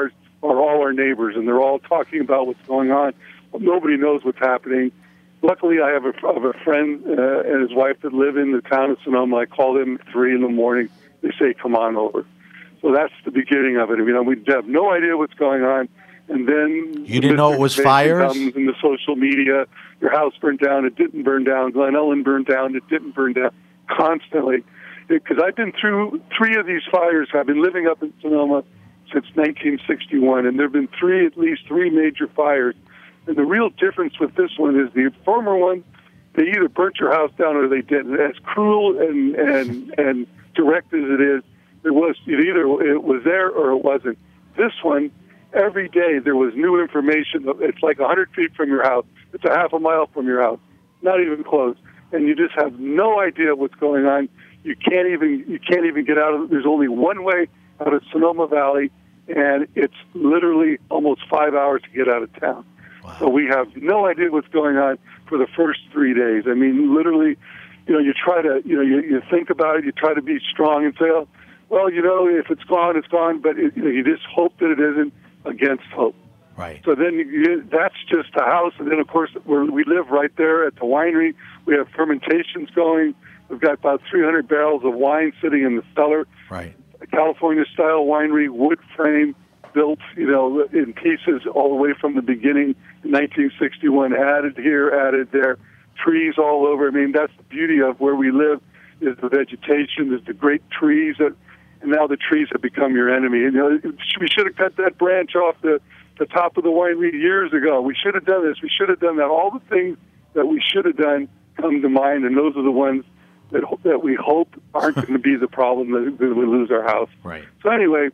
are all our neighbors, and they're all talking about what's going on. Nobody knows what's happening. Luckily, I have a, I have a friend uh, and his wife that live in the town of Sonoma. I call them at three in the morning. They say, come on over. So that's the beginning of it. You know, we have no idea what's going on. And then you didn't know it was fires? Comes in the social media, your house burned down, it didn't burn down. Glen Ellen burned down, it didn't burn down. Constantly. Because I've been through three of these fires. I've been living up in Sonoma since nineteen sixty-one, and there have been three, at least three major fires. And the real difference with this one is the former one, they either burnt your house down or they didn't. As cruel and and and direct as it is, it was it either it was there or it wasn't. This one, every day there was new information. It's like one hundred feet from your house. It's a half a mile from your house, not even close. And you just have no idea what's going on. You can't even you can't even get out of it. There's only one way out of Sonoma Valley, and it's literally almost five hours to get out of town. Wow. So we have no idea what's going on for the first three days. I mean, literally, you know, you try to, you know, you, you think about it, you try to be strong and say, oh, well, you know, if it's gone, it's gone. But it, you know, you just hope that it isn't against hope. Right. So then you, that's just a house, and then of course we're, we live right there at the winery. We have fermentations going. We've got about three hundred barrels of wine sitting in the cellar. Right. A California-style winery, wood frame, built, you know, in pieces all the way from the beginning. In nineteen sixty-one, added here, added there, trees all over. I mean, that's the beauty of where we live. Is the vegetation, is the great trees that, and now the trees have become your enemy. And, you know, we should have cut that branch off the the top of the winery years ago. We should have done this. We should have done that. All the things that we should have done come to mind, and those are the ones that that we hope aren't going to be the problem that, that we lose our house. Right. So anyway,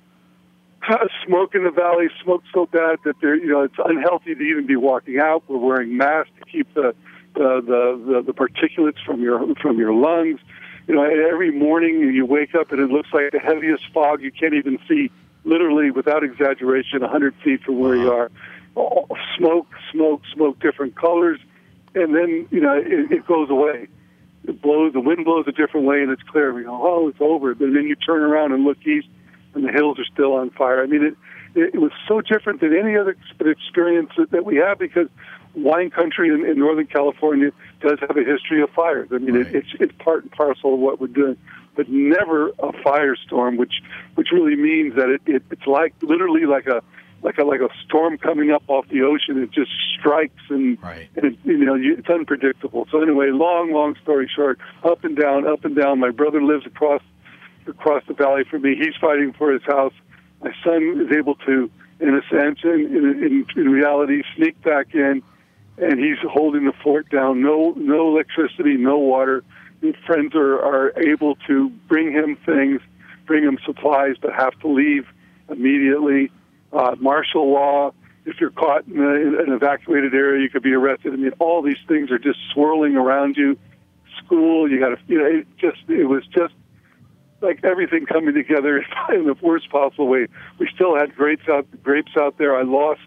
smoke in the valley, smoke so bad that there, you know, it's unhealthy to even be walking out. We're wearing masks to keep the the the, the, the particulates from your from your lungs. You know, every morning you wake up and it looks like the heaviest fog. You can't even see, literally, without exaggeration, one hundred feet from where you are. Oh, smoke, smoke, smoke, different colors, and then, you know, it, it goes away. It blows, the wind blows a different way, and it's clear. We go, oh, it's over. But then you turn around and look east, and the hills are still on fire. I mean, it it, it was so different than any other experience that, that we have, because wine country in, in Northern California does have a history of fires. I mean, right. it, it's it's part and parcel of what we're doing, but never a firestorm, which which really means that it, it it's like literally like a like a like a storm coming up off the ocean. It just strikes, and, right. and it, you know, you, it's unpredictable. So anyway, long long story short, up and down, up and down. My brother lives across across the valley from me. He's fighting for his house. My son is able to, in a sense, in in, in reality, sneak back in, and he's holding the fort down. No no electricity, no water. His friends are are able to bring him things, bring him supplies, but have to leave immediately. Uh, martial law. If you're caught in, a, in an evacuated area, you could be arrested. I mean, all these things are just swirling around you. School, you got to, you know, it just, it was just like everything coming together in the worst possible way. We still had grapes out, grapes out there. I lost,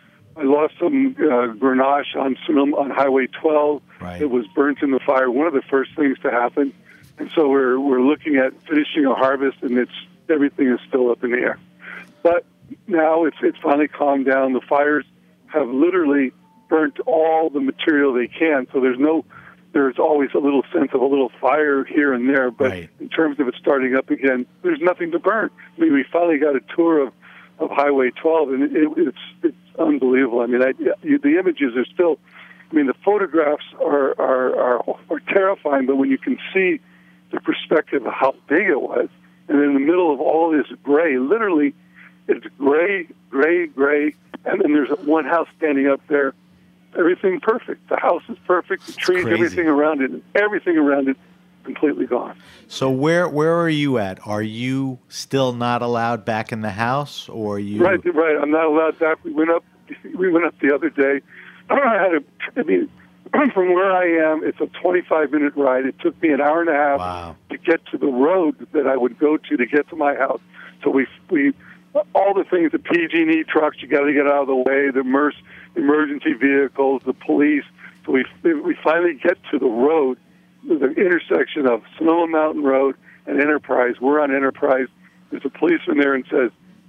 I lost some uh, Grenache on Sonoma, on Highway twelve. Right. It was burnt in the fire. One of the first things to happen, and so we're we're looking at finishing a harvest, and it's everything is still up in the air. But now it's it's finally calmed down. The fires have literally burnt all the material they can, so there's no, there's always a little sense of a little fire here and there, but right. in terms of it starting up again, there's nothing to burn. I mean, we finally got a tour of, of Highway twelve, and it, it, it's it's unbelievable. I mean, I, the images are still, I mean, the photographs are, are, are, are terrifying, but when you can see the perspective of how big it was, and in the middle of all this gray, literally, it's gray, gray, gray, and then there's one house standing up there. Everything perfect. The house is perfect. The trees, crazy. everything around it, everything around it, completely gone. So where where are you at? Are you still not allowed back in the house, or are you? Right, right. I'm not allowed back. We went up. We went up the other day. I had a. I mean, from where I am, it's a twenty-five minute ride. It took me an hour and a half Wow. to get to the road that I would go to to get to my house. So we we. All the things, the P G and E trucks, you got to get out of the way, the emer- emergency vehicles, the police. So we we finally get to the road, the intersection of Sonoma Mountain Road and Enterprise. We're on Enterprise. There's a policeman there and says,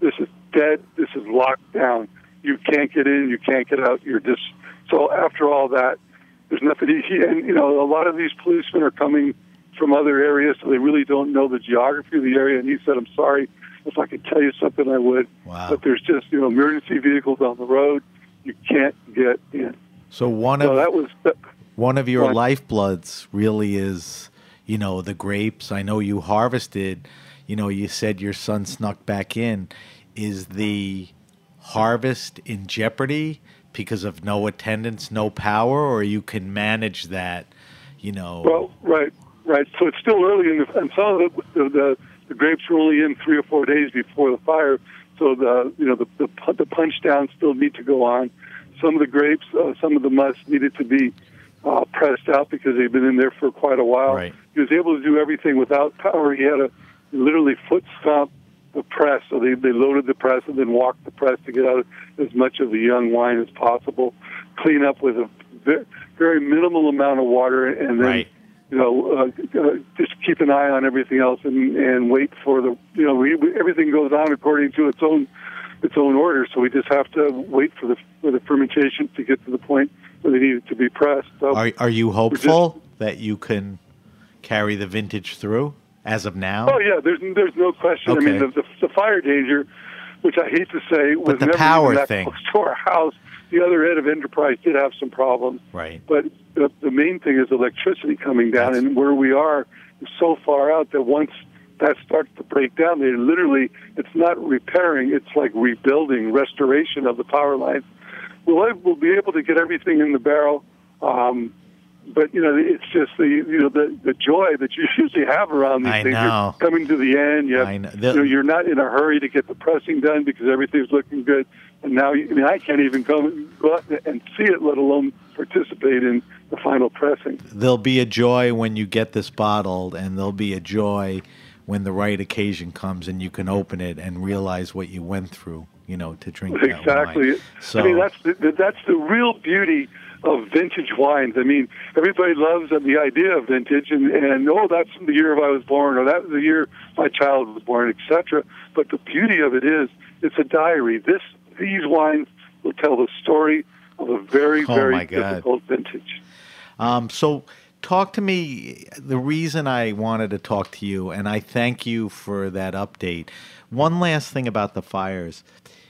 this is dead. This is locked down. You can't get in. You can't get out. You're just so. After all that, there's nothing. He, and you know, a lot of these policemen are coming from other areas, so they really don't know the geography of the area. And he said, "I'm sorry, if I could tell you something, I would. Wow. But there's just you know emergency vehicles on the road. You can't get in." So one So of that was. one of your One. lifebloods really is, you know, the grapes. I know you harvested. You know, you said your son snuck back in. Is the harvest in jeopardy because of no attendance, no power, or you can manage that? You know. Well, right, right. So it's still early in the, and some of the, the, the, the grapes were only in three or four days before the fire. So the, you know, the, the, the punch downs still need to go on. Some of the grapes, uh, some of the must needed to be uh, pressed out because they've been in there for quite a while. Right. He was able to do everything without power. He had to literally foot stomp the press. So they, they loaded the press and then walked the press to get out as much of the young wine as possible. Clean up with a very, very minimal amount of water, and then Right. you know uh, uh, just keep an eye on everything else and, and wait for the you know we, we, everything goes on according to its own its own order. So we just have to wait for the for the fermentation to get to the point where they need it to be pressed. So Are are you hopeful that you can carry the vintage through as of now? Oh yeah, there's there's no question. Okay. I mean, the, the, the fire danger, which I hate to say, was the never power even that thing. close to our house. The other end of Enterprise did have some problems, Right. but the, the main thing is electricity coming down, That's- and where we are is so far out that once that starts to break down, they literally, it's not repairing, it's like rebuilding, restoration of the power lines. We'll, we'll be able to get everything in the barrel, um, but, you know, it's just the, you know, the, the joy that you usually have around these I things. know. You're coming to the end. You have, I know. you The- know, you're not in a hurry to get the pressing done because everything's looking good. And now, I mean, I can't even come and go out and see it, let alone participate in the final pressing. There'll be a joy when you get this bottled, and there'll be a joy when the right occasion comes and you can open it and realize what you went through, you know, to drink that Exactly. wine. So, I mean, that's the, that's the real beauty of vintage wines. I mean, everybody loves the idea of vintage, and, and oh, that's the year I was born, or that was the year my child was born, et cetera. But the beauty of it is, it's a diary. This these wines will tell the story of a very, Oh, very my God. difficult vintage. Um, so talk to me. The reason I wanted to talk to you, and I thank you for that update. One last thing about the fires.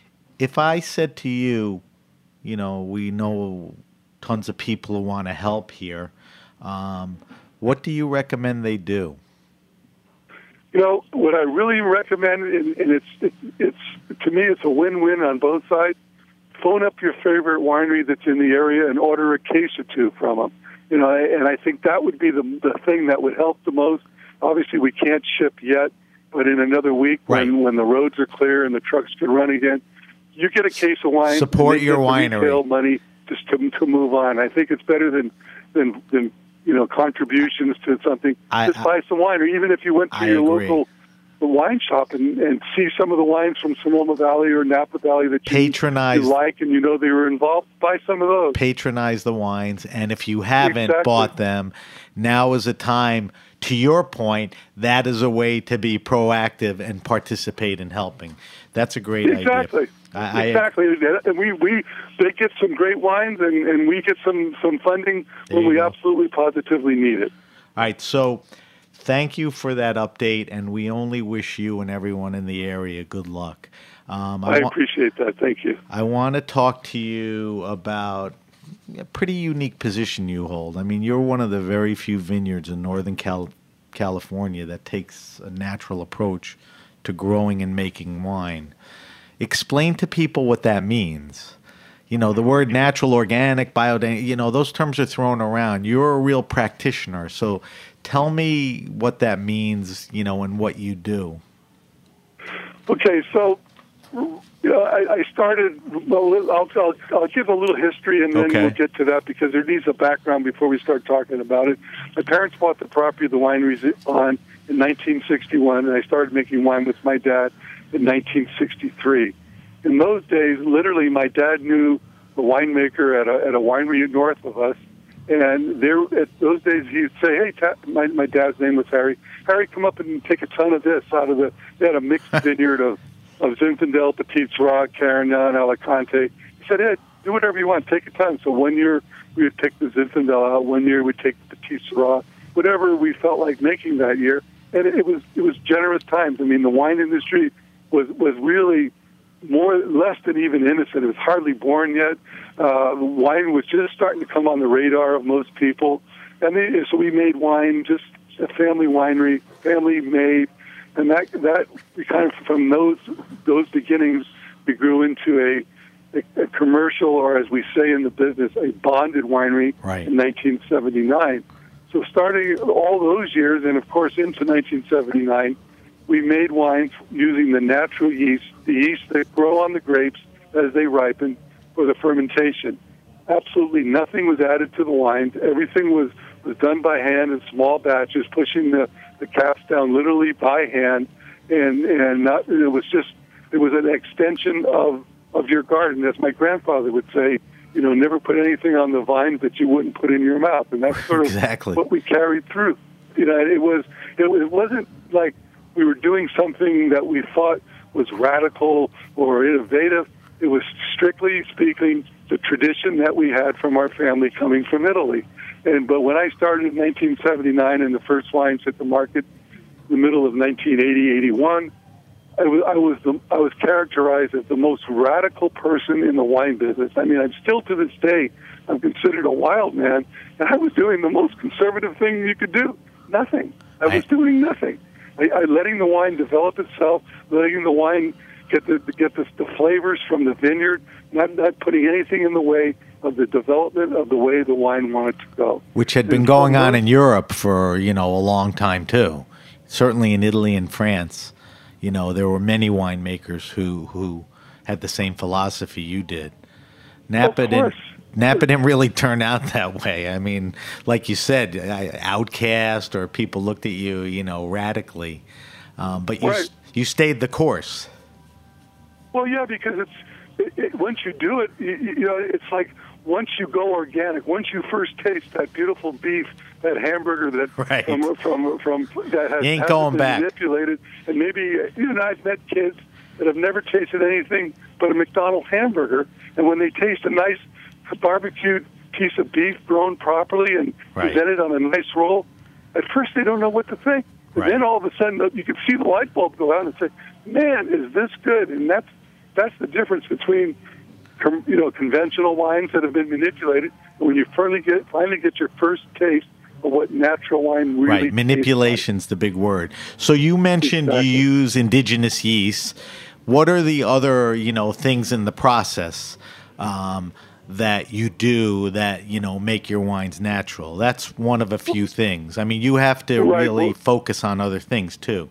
If I said to you, you know, we know tons of people who want to help here, um, what do you recommend they do? You know, what I really recommend, and, and it's, it's it's to me, it's a win-win on both sides. Phone up your favorite winery that's in the area and order a case or two from them. You know, and I think that would be the the thing that would help the most. Obviously, we can't ship yet, but in another week, Right. when when the roads are clear and the trucks can run again, you get a case of wine. Support and they your get the winery. retail money just to to move on. I think it's better than than than you know contributions to something. I- just I- buy some wine, or even if you went to I your agree. local wine shop and, and see some of the wines from Sonoma Valley or Napa Valley that you, Patronize- you like and you know they were involved, buy some of those. Patronize the wines, and if you haven't Exactly. bought them, now is a time. To your point, that is a way to be proactive and participate in helping. That's a great Exactly. idea. I, I, exactly. And we, we they get some great wines and, and we get some, some funding There when you we go. absolutely positively need it. All right, so thank you for that update, and we only wish you and everyone in the area good luck. Um, I wa- appreciate that. Thank you. I want to talk to you about a pretty unique position you hold. I mean, you're one of the very few vineyards in Northern Cal- California that takes a natural approach to growing and making wine. Explain to people what that means. You know, the word natural, organic, biodynamic, you know, those terms are thrown around. You're a real practitioner, so tell me what that means, you know, and what you do. Okay, so you know, I, I started. Well, I'll, I'll I'll give a little history, and then Okay. we'll get to that because there needs a background before we start talking about it. My parents bought the property the wineries on in nineteen sixty-one, and I started making wine with my dad in nineteen sixty-three. In those days, literally, my dad knew the winemaker at a at a winery north of us, and there at those days he'd say, "Hey, ta- my my dad's name was Harry. Harry, come up and take a ton of this out of the." They had a mixed vineyard of of Zinfandel, Petit Syrah, Carignan, Alicante. He said, Ed, do whatever you want. Take your time. So one year we would take the Zinfandel out. One year we'd take the Petit Syrah, whatever we felt like making that year. And it was it was generous times. I mean, the wine industry was was really more less than even innocent. It was hardly born yet. Uh, wine was just starting to come on the radar of most people. And they, so we made wine, just a family winery, family made. And that that we kind of, from those those beginnings, we grew into a, a, a commercial, or as we say in the business, a bonded winery right. in nineteen seventy-nine. So starting all those years, and of course into nineteen seventy-nine, we made wines using the natural yeast, the yeast that grow on the grapes as they ripen for the fermentation. Absolutely nothing was added to the wines. Everything was, was done by hand in small batches, pushing the, the caps down literally by hand. And and not, it was just, it was an extension of, of your garden. As my grandfather would say, you know, never put anything on the vine that you wouldn't put in your mouth. And that's sort of exactly what we carried through. You know, it was, it, it wasn't like we were doing something that we thought was radical or innovative. It was, strictly speaking, the tradition that we had from our family coming from Italy. And but when I started in nineteen seventy-nine and the first wines hit the market in the middle of nineteen eighty, eighty-one, I was I was the, I was characterized as the most radical person in the wine business. I mean, I'm still to this day, I'm considered a wild man, and I was doing the most conservative thing you could do. Nothing. I was I, doing nothing. I, I letting the wine develop itself, letting the wine get the get the, the flavors from the vineyard, not not putting anything in the way of the development of the way the wine wanted to go. Which had been going on in Europe for, you know, a long time too. Certainly in Italy and France, you know, there were many winemakers who who had the same philosophy you did. Napa didn't Napa didn't really turn out that way. I mean, like you said, outcast, or people looked at you, you know, radically. Um, but you right. you stayed the course. Well, yeah, because it's it, it, once you do it, you, you know, it's like once you go organic, once you first taste that beautiful beef, that hamburger that right. from from from that has you ain't hasn't going been back. manipulated, and maybe you know I've met kids that have never tasted anything but a McDonald's hamburger, and when they taste a nice barbecued piece of beef grown properly and right. presented on a nice roll, at first they don't know what to think. And right. then all of a sudden you can see the light bulb go out and say, man, is this good? And that's that's the difference between you know conventional wines that have been manipulated and when you finally get finally get your first taste of what natural wine really right. Manipulation's like. The big word. So you mentioned exactly. you use indigenous yeast. What are the other you know things in the process um, that you do that, you know, make your wines natural? That's one of a few things. I mean, you have to right. really well, focus on other things, too.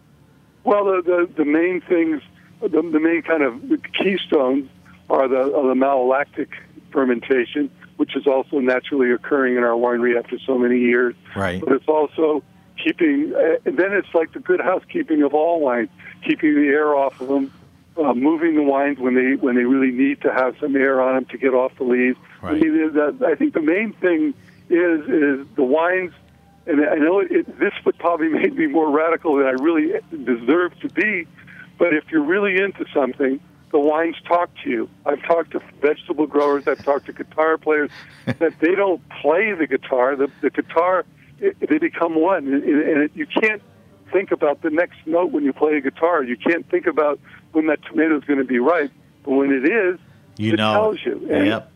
Well, the the, the main things, the, the main kind of keystones are the, are the malolactic fermentation, which is also naturally occurring in our winery after so many years. Right. But it's also keeping, uh, and then it's like the good housekeeping of all wines, keeping the air off of them, Uh, moving the wines when they when they really need to have some air on them to get off the leaves. Right. I mean, that, I think the main thing is is the wines, and I know it, it, this would probably make me more radical than I really deserve to be, but if you're really into something, the wines talk to you. I've talked to vegetable growers, I've talked to guitar players, that they don't play the guitar. The, the guitar, it, they become one, and, and it, you can't think about the next note when you play a guitar. You can't think about when that tomato is going to be ripe, but when it is, you it know. tells you. And, yep,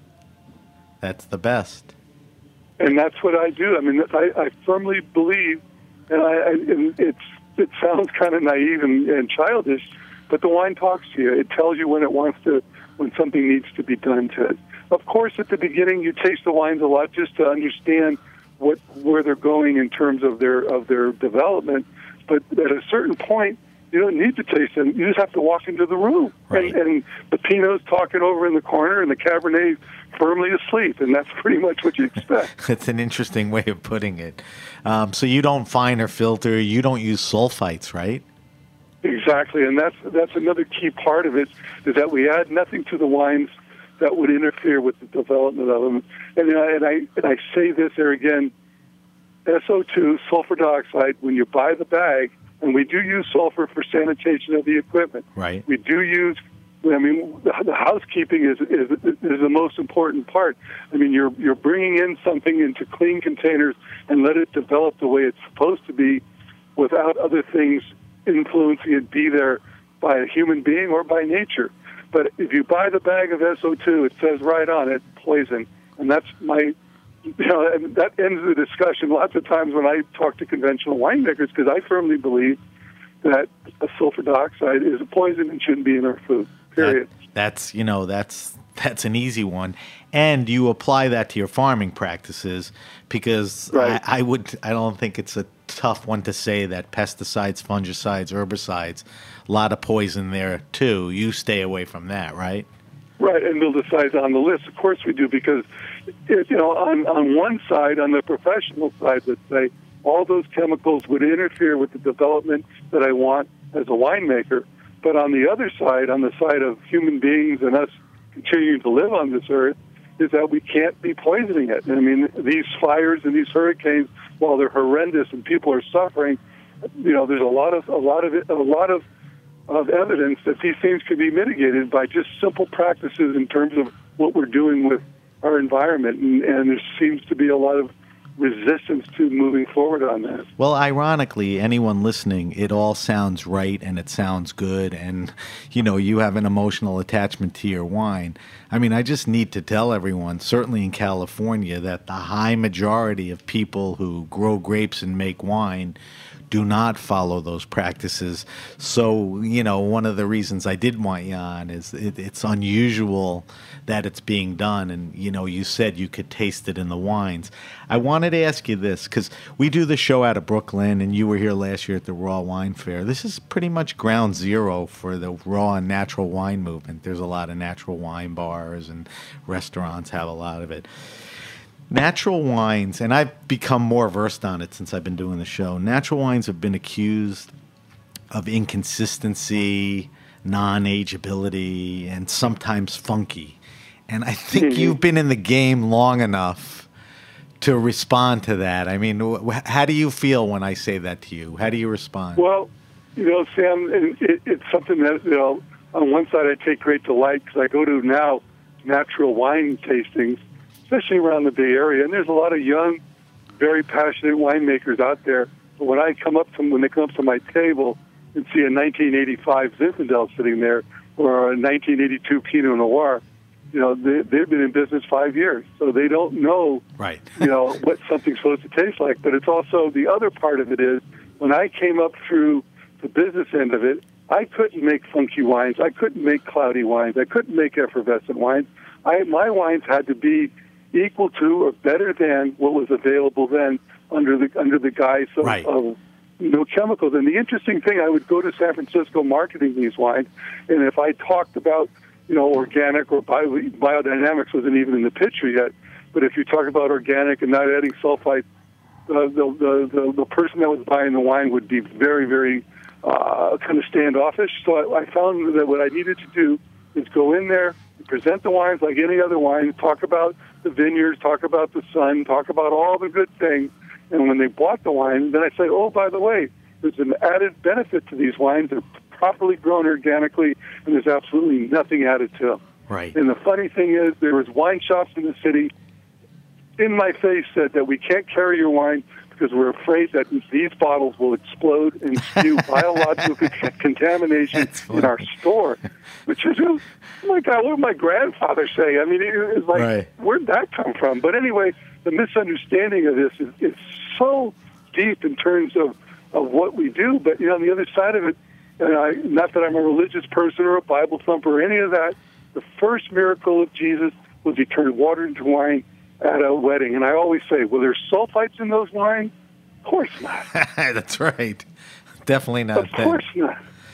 that's the best. And that's what I do. I mean, I, I firmly believe, and, I, I, and it's it sounds kind of naive and, and childish, but the wine talks to you. It tells you when it wants to, when something needs to be done to it. Of course, at the beginning, you taste the wines a lot just to understand what where they're going in terms of their of their development. But at a certain point, you don't need to taste them. You just have to walk into the room. Right. And, and the Pinot's talking over in the corner and the Cabernet firmly asleep. And that's pretty much what you expect. That's an interesting way of putting it. Um, so you don't fine or filter. You don't use sulfites, right? Exactly. And that's that's another key part of it, is that we add nothing to the wines that would interfere with the development of them. And I, and I, and I say this there again, S O two, sulfur dioxide, when you buy the bag, And we do use sulfur for sanitation of the equipment. Right. We do use, I mean, the, the housekeeping is, is is the most important part. I mean, you're you're bringing in something into clean containers and let it develop the way it's supposed to be without other things influencing it, be there by a human being or by nature. But if you buy the bag of S O two, it says right on it, poison. And that's my, you know, and that ends the discussion lots of times when I talk to conventional winemakers, because I firmly believe that a sulfur dioxide is a poison and shouldn't be in our food, period. That, that's, you know, that's that's an easy one. And you apply that to your farming practices, because Right. I, I would, I don't think it's a tough one to say that pesticides, fungicides, herbicides, a lot of poison there too. You stay away from that, right? Right, and mildeicides on the list. Of course we do, because, it, you know, on, on one side, on the professional side, let's say, all those chemicals would interfere with the development that I want as a winemaker. But on the other side, on the side of human beings and us continuing to live on this earth, is that we can't be poisoning it. I mean, these fires and these hurricanes, while they're horrendous and people are suffering, you know, there's a lot of a lot of a lot of of evidence that these things can be mitigated by just simple practices in terms of what we're doing with our environment, and, and there seems to be a lot of resistance to moving forward on that. Well, ironically, anyone listening, it all sounds right and it sounds good, and you know, you have an emotional attachment to your wine. I mean, I just need to tell everyone, certainly in California, that the high majority of people who grow grapes and make wine do not follow those practices. So, you know, one of the reasons I did want you on is it, it's unusual that it's being done. And, you know, you said you could taste it in the wines. I wanted to ask you this, because we do the show out of Brooklyn, and you were here last year at the Raw Wine Fair. This is pretty much ground zero for the raw and natural wine movement. There's a lot of natural wine bars, and restaurants have a lot of it. Natural wines, and I've become more versed on it since I've been doing the show, natural wines have been accused of inconsistency, non-ageability, and sometimes funky. And I think Mm-hmm. you've been in the game long enough to respond to that. I mean, wh- how do you feel when I say that to you? How do you respond? Well, you know, Sam, it, it, it's something that, you know, on one side I take great delight, because I go to now natural wine tastings, especially around the Bay Area, and there's a lot of young, very passionate winemakers out there. But when I come up to when they come up to my table and see a nineteen eighty-five Zinfandel sitting there, or a nineteen eighty-two Pinot Noir, you know, they, they've been in business five years, so they don't know, right. you know, what something's supposed to taste like. But it's also, the other part of it is, when I came up through the business end of it, I couldn't make funky wines. I couldn't make cloudy wines. I couldn't make effervescent wines. I, my wines had to be equal to or better than what was available then under the under the guise of, Right. of no chemicals. And the interesting thing, I would go to San Francisco marketing these wines, and if I talked about, you know, organic or bio, biodynamics wasn't even in the picture yet, but if you talk about organic and not adding sulfite, uh, the, the, the the person that was buying the wine would be very, very uh, kind of standoffish. So I, I found that what I needed to do is go in there, present the wines like any other wine, talk about the vineyards, talk about the sun, talk about all the good things. And when they bought the wine, then I say, oh, by the way, there's an added benefit to these wines. They're properly grown organically, and there's absolutely nothing added to them. Right. And the funny thing is, there was wine shops in the city in my face said that we can't carry your wine because we're afraid that these bottles will explode and spew biological con- contamination in our store. Which is, oh my God, what did my grandfather say? I mean, it, it's like, Right. where'd that come from? But anyway, the misunderstanding of this is, is so deep in terms of, of what we do. But, you know, on the other side of it, and I, not that I'm a religious person or a Bible thumper or any of that, the first miracle of Jesus was he turned water into wine at a wedding. And I always say, well, there's sulfites in those wines? Of course not. That's right. Definitely not. Of course not.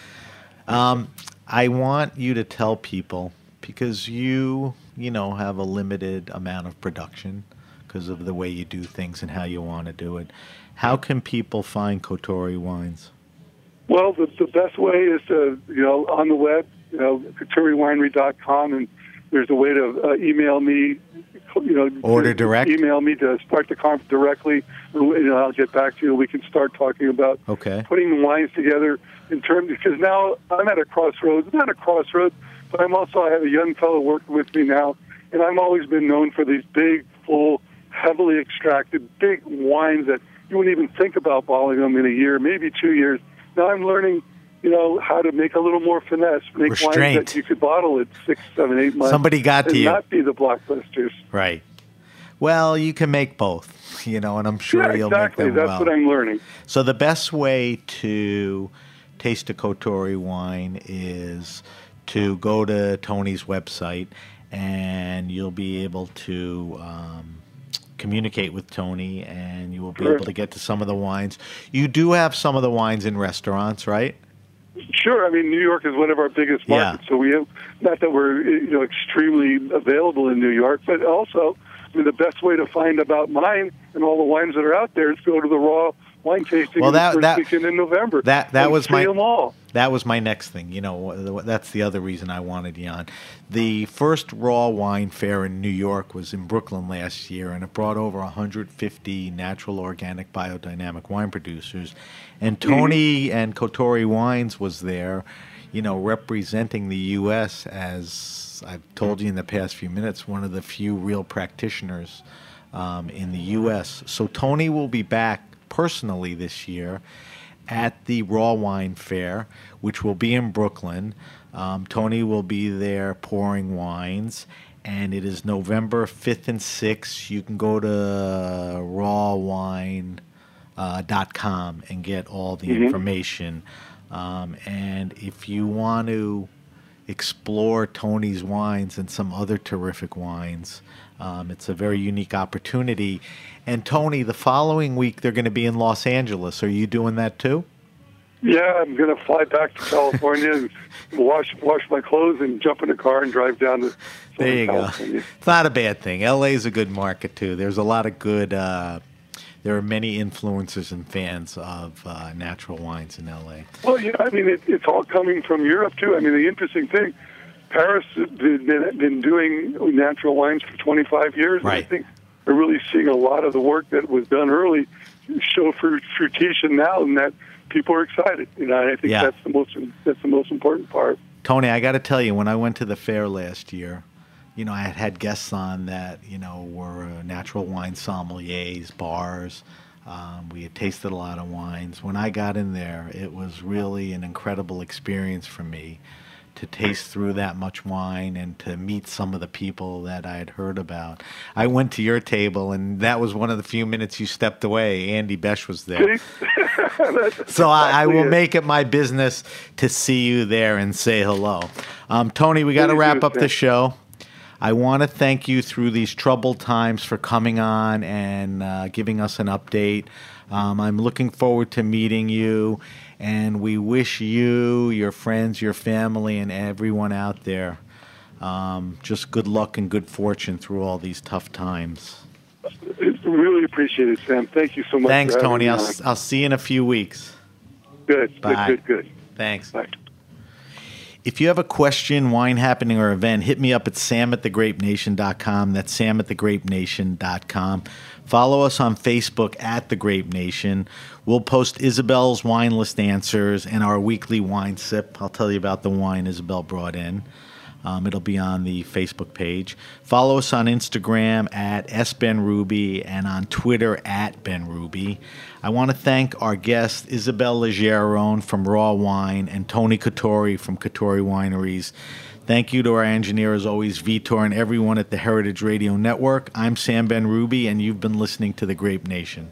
Um, I want you to tell people, because you, you know, have a limited amount of production because of the way you do things and how you want to do it. How can people find Kotori wines? Well, the, the best way is to, you know, on the web, you know, kotori winery dot com, and there's a way to uh, email me, you know, order direct. Email me to start the conference directly, and I'll get back to you. We can start talking about okay. putting the wines together in terms, because now I'm at a crossroads. Not a crossroads, but I'm also, I have a young fellow working with me now, and I've always been known for these big, full, heavily extracted, big wines that you wouldn't even think about bottling them in a year, maybe two years. Now I'm learning, you know, how to make a little more finesse, make Restraint. wines that you could bottle it six, seven, eight months. Somebody got to and you. not be the blockbusters. Right. Well, you can make both, you know, and I'm sure yeah, you'll exactly. make them That's well. what I'm learning. So the best way to taste a Kotori wine is to go to Tony's website, and you'll be able to um, communicate with Tony, and you will be Sure. able to get to some of the wines. You do have some of the wines in restaurants, right? Sure. I mean, New York is one of our biggest markets, Yeah. so we have, not that we're, you know, extremely available in New York, but also, I mean, the best way to find about mine and all the wines that are out there is go to the raw wine tasting Well, that- the first that- weekend in November. that- that and was see my- them all. That was my next thing. You know, that's the other reason I wanted you on. The first raw wine fair in New York was in Brooklyn last year, and it brought over one hundred fifty natural, organic, biodynamic wine producers. And Tony and Kotori Wines was there, you know, representing the U S as I've told you in the past few minutes, one of the few real practitioners um, in the U S. So Tony will be back personally this year at the Raw Wine Fair, which will be in Brooklyn. Um, Tony will be there pouring wines, and it is November fifth and sixth. You can go to raw wine dot com and get all the Mhm. information. Um, and if you want to explore Tony's wines and some other terrific wines, um, it's a very unique opportunity. And Tony, the following week they're going to be in Los Angeles. Are you doing that too? Yeah, I'm going to fly back to California and wash wash my clothes and jump in a car and drive down to There you California. go. It's not a bad thing. L A is a good market too. There's a lot of good. Uh, there are many influencers and fans of uh, natural wines in L A. Well, yeah, I mean, it, it's all coming from Europe, too. I mean, the interesting thing, Paris has been, been doing natural wines for twenty-five years. Right. And I think we're really seeing a lot of the work that was done early show fruit, fruition now, and that people are excited. You know, and I think Yeah. that's the most that's the most important part. Tony, I got to tell you, when I went to the fair last year, you know, I had had guests on that, you know, were uh, natural wine sommeliers, bars. Um, we had tasted a lot of wines. When I got in there, it was really an incredible experience for me to taste through that much wine and to meet some of the people that I had heard about. I went to your table, and that was one of the few minutes you stepped away. Andy Besch was there. That's So I, I exactly will it. make it my business to see you there and say hello. Um, Tony, we got to Please wrap do, up the Sam. show. I want to thank you through these troubled times for coming on and uh, giving us an update. Um, I'm looking forward to meeting you, and we wish you, your friends, your family, and everyone out there um, just good luck and good fortune through all these tough times. It's really appreciated, Sam. Thank you so much. Thanks, for having Tony. me I'll, on. I'll see you in a few weeks. Good, Bye. good, good, good. Thanks. Bye. If you have a question, wine happening, or event, hit me up at sam at the grape nation dot com. That's sam at the grape nation dot com. Follow us on Facebook at The Grape Nation. We'll post Isabel's wine list answers and our weekly wine sip. I'll tell you about the wine Isabel brought in. Um, it'll be on the Facebook page. Follow us on Instagram at S Ben Ruby and on Twitter at Ben Ruby. I want to thank our guests, Isabel Legeron from Raw Wine and Tony Kotori from Kotori Wineries. Thank you to our engineer, as always, Vitor, and everyone at the Heritage Radio Network. I'm Sam Ben Ruby, and you've been listening to The Grape Nation.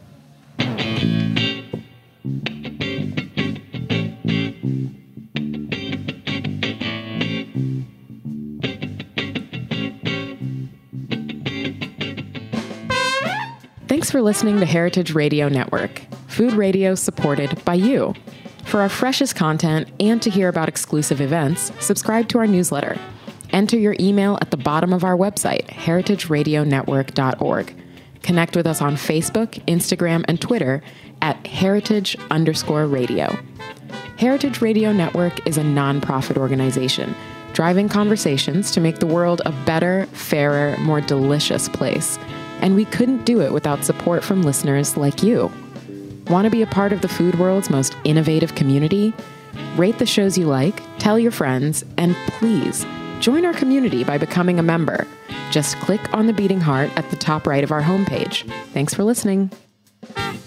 Thanks for listening to Heritage Radio Network, food radio supported by you. For our freshest content and to hear about exclusive events, subscribe to our newsletter. Enter your email at the bottom of our website, heritage radio network dot org. Connect with us on Facebook, Instagram, and Twitter at heritage underscore radio. Heritage Radio Network is a nonprofit organization driving conversations to make the world a better, fairer, more delicious place. And we couldn't do it without support from listeners like you. Want to be a part of the food world's most innovative community? Rate the shows you like, tell your friends, and please join our community by becoming a member. Just click on the beating heart at the top right of our homepage. Thanks for listening.